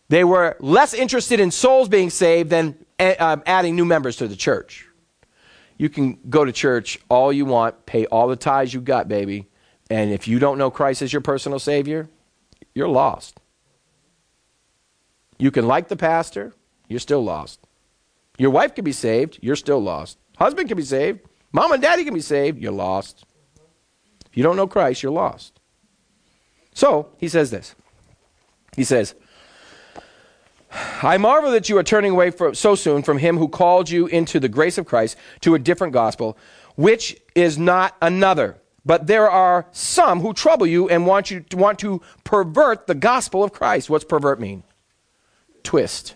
They were less interested in souls being saved than uh, adding new members to the church. You can go to church all you want, pay all the tithes you got, baby, and if you don't know Christ as your personal Savior, you're lost. You can like the pastor, you're still lost. Your wife can be saved, you're still lost. Husband can be saved, mom and daddy can be saved, you're lost. If you don't know Christ, you're lost. So, he says this. He says, I marvel that you are turning away from, so soon from him who called you into the grace of Christ to a different gospel, which is not another. But there are some who trouble you and want you to want to pervert the gospel of Christ. What's pervert mean? Twist.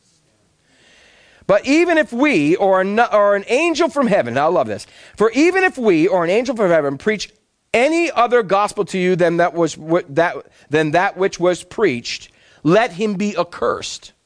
But even if we or an, or an angel from heaven, now I love this, for even if we or an angel from heaven preach any other gospel to you than that was that than that which was preached, let him be accursed.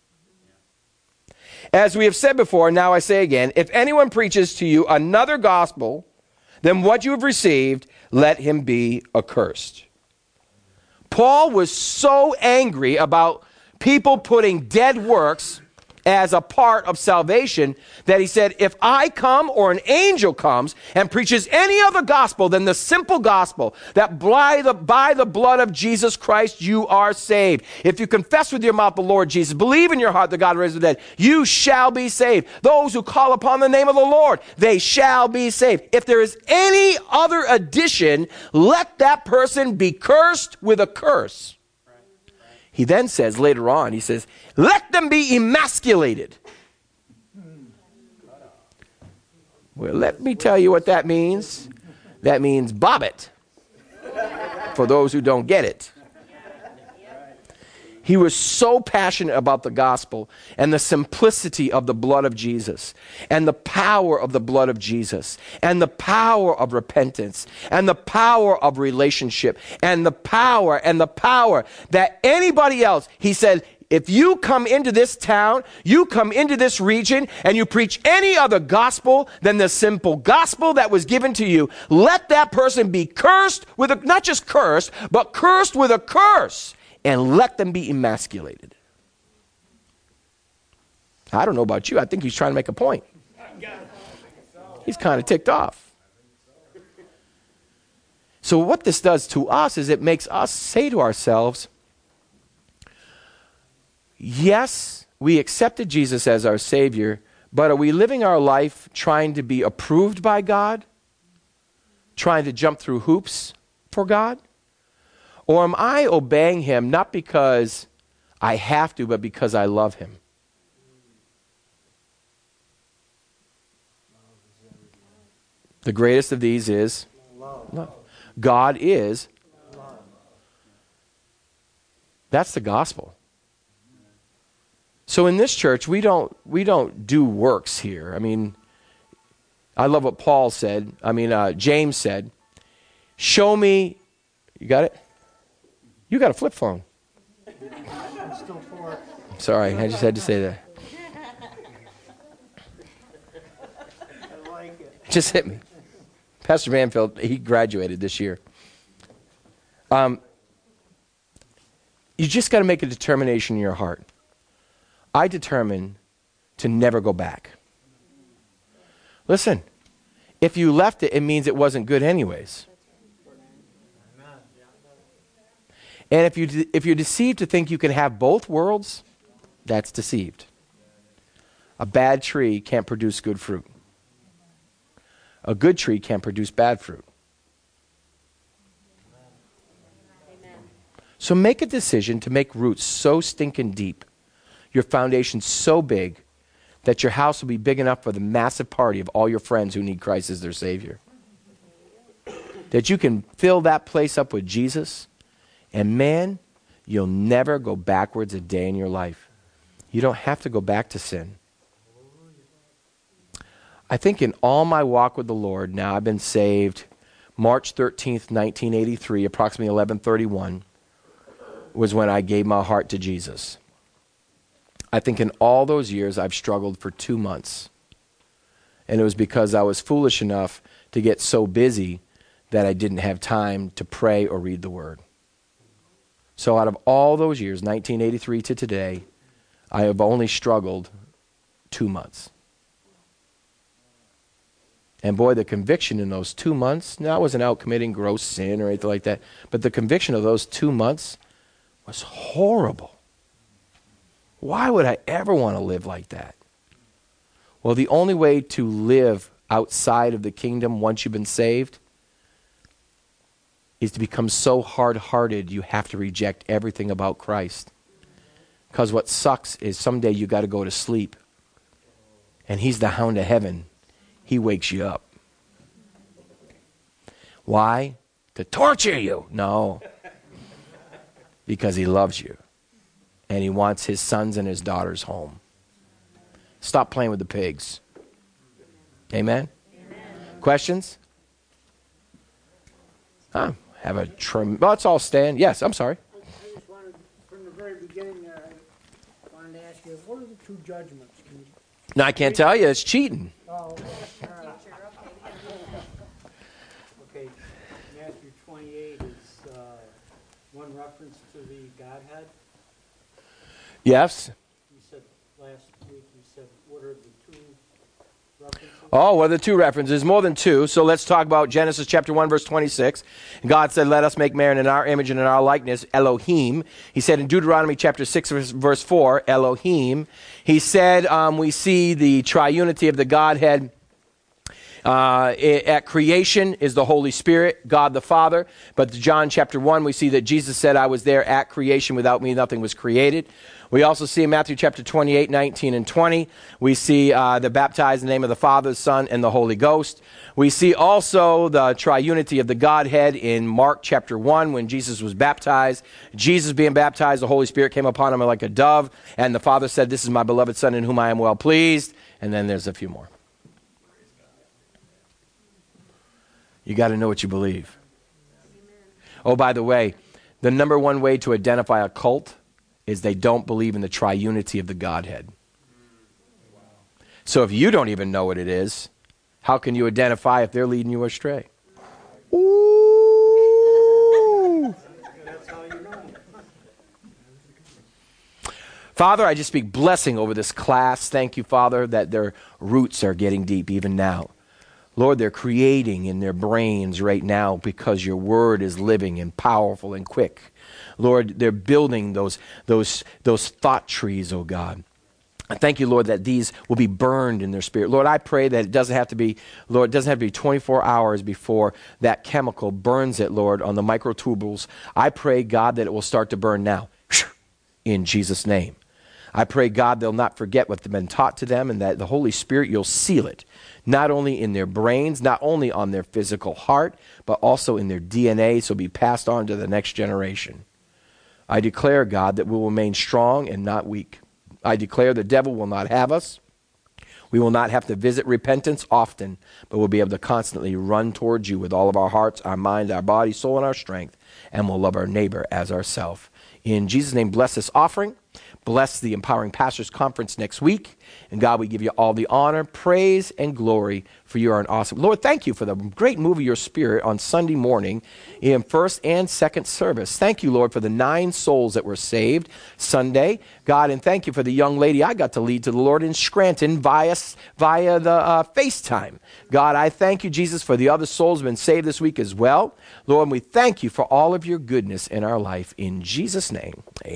As we have said before, now I say again, if anyone preaches to you another gospel than what you have received, let him be accursed. Paul was so angry about people putting dead works as a part of salvation that he said, if I come or an angel comes and preaches any other gospel than the simple gospel that by the, by the blood of Jesus Christ you are saved. If you confess with your mouth the Lord Jesus, believe in your heart that God raised the dead, you shall be saved. Those who call upon the name of the Lord, they shall be saved. If there is any other addition, let that person be cursed with a curse. He then says later on, he says, let them be emasculated. Well, let me tell you what that means. That means bob it, for those who don't get it. He was so passionate about the gospel and the simplicity of the blood of Jesus and the power of the blood of Jesus and the power of repentance and the power of relationship and the power and the power that anybody else, he said, if you come into this town, you come into this region, and you preach any other gospel than the simple gospel that was given to you, let that person be cursed with a, not just cursed, but cursed with a curse. And let them be emasculated. I don't know about you. I think he's trying to make a point. He's kind of ticked off. So what this does to us is it makes us say to ourselves, yes, we accepted Jesus as our Savior, but are we living our life trying to be approved by God? Trying to jump through hoops for God? Or am I obeying him not because I have to, but because I love him? The greatest of these is love. God is love. That's the gospel. So in this church, we don't we don't do works here. I mean, I love what Paul said. I mean, uh, James said, show me, you got it? You got a flip phone. Sorry, I just had to say that. I like it. Just hit me. Pastor Banfield, he graduated this year. Um, you just got to make a determination in your heart. I determine to never go back. Listen, if you left it, it means it wasn't good anyways. And if, you, if you're deceived to think you can have both worlds, that's deceived. A bad tree can't produce good fruit. A good tree can't produce bad fruit. Amen. So make a decision to make roots so stinking deep, your foundation so big, that your house will be big enough for the massive party of all your friends who need Christ as their Savior. That you can fill that place up with Jesus. And man, you'll never go backwards a day in your life. You don't have to go back to sin. I think in all my walk with the Lord, now I've been saved March thirteenth, nineteen eighty-three, approximately eleven thirty-one, was when I gave my heart to Jesus. I think in all those years I've struggled for two months. And it was because I was foolish enough to get so busy that I didn't have time to pray or read the Word. So out of all those years, nineteen eighty-three to today, I have only struggled two months. And boy, the conviction in those two months, now I wasn't out committing gross sin or anything like that, but the conviction of those two months was horrible. Why would I ever want to live like that? Well, the only way to live outside of the kingdom once you've been saved is to become so hard-hearted you have to reject everything about Christ. Because what sucks is someday you got to go to sleep. And he's the hound of heaven. He wakes you up. Why? To torture you. No. Because he loves you. And he wants his sons and his daughters home. Stop playing with the pigs. Amen? Amen. Questions? Huh? Have a trim. Let's all stand. Yes, I'm sorry. I just wanted, from the very beginning, uh, I wanted to ask you, what are the two judgments? Can you, No, I can't tell you. It's cheating. oh, okay. Uh, Okay. okay, Matthew twenty-eight is uh, one reference to the Godhead. Yes. You said last week, you said, what are the two references? Oh, well, the two references, more than two. So let's talk about Genesis chapter one, verse twenty-six. God said, let us make man in our image and in our likeness, Elohim. He said in Deuteronomy chapter six, verse four, Elohim. He said, um, we see the triunity of the Godhead. Uh, at creation is the Holy Spirit, God the Father. But John chapter one, we see that Jesus said, I was there at creation. Without me, nothing was created. We also see in Matthew chapter twenty-eight, nineteen, and twenty, we see uh, the baptized in the name of the Father, the Son, and the Holy Ghost. We see also the triunity of the Godhead in Mark chapter one when Jesus was baptized. Jesus being baptized, the Holy Spirit came upon him like a dove, and the Father said, this is my beloved Son in whom I am well pleased. And then there's a few more. You got to know what you believe. Oh, by the way, the number one way to identify a cult is they don't believe in the triunity of the Godhead. So if you don't even know what it is, how can you identify if they're leading you astray? Ooh. That's how you know. Father, I just speak blessing over this class. Thank you, Father, that their roots are getting deep even now. Lord, they're creating in their brains right now because your word is living and powerful and quick. Lord, they're building those, those, those thought trees, oh God. I thank you, Lord, that these will be burned in their spirit. Lord, I pray that it doesn't have to be, Lord, it doesn't have to be twenty-four hours before that chemical burns it, Lord, on the microtubules. I pray, God, that it will start to burn now. In Jesus' name. I pray, God, they'll not forget what's been taught to them and that the Holy Spirit, you'll seal it, not only in their brains, not only on their physical heart, but also in their D N A, so be passed on to the next generation. I declare, God, that we will remain strong and not weak. I declare the devil will not have us. We will not have to visit repentance often, but we'll be able to constantly run towards you with all of our hearts, our mind, our body, soul, and our strength, and we'll love our neighbor as ourselves. In Jesus' name, bless this offering. Bless the Empowering Pastors Conference next week. And God, we give you all the honor, praise, and glory, for you are an awesome. Lord, thank you for the great move of your Spirit on Sunday morning in first and second service. Thank you, Lord, for the nine souls that were saved Sunday. God, and thank you for the young lady I got to lead to the Lord in Scranton via, via the uh, FaceTime. God, I thank you, Jesus, for the other souls who have been saved this week as well. Lord, and we thank you for all of your goodness in our life. In Jesus' name, amen.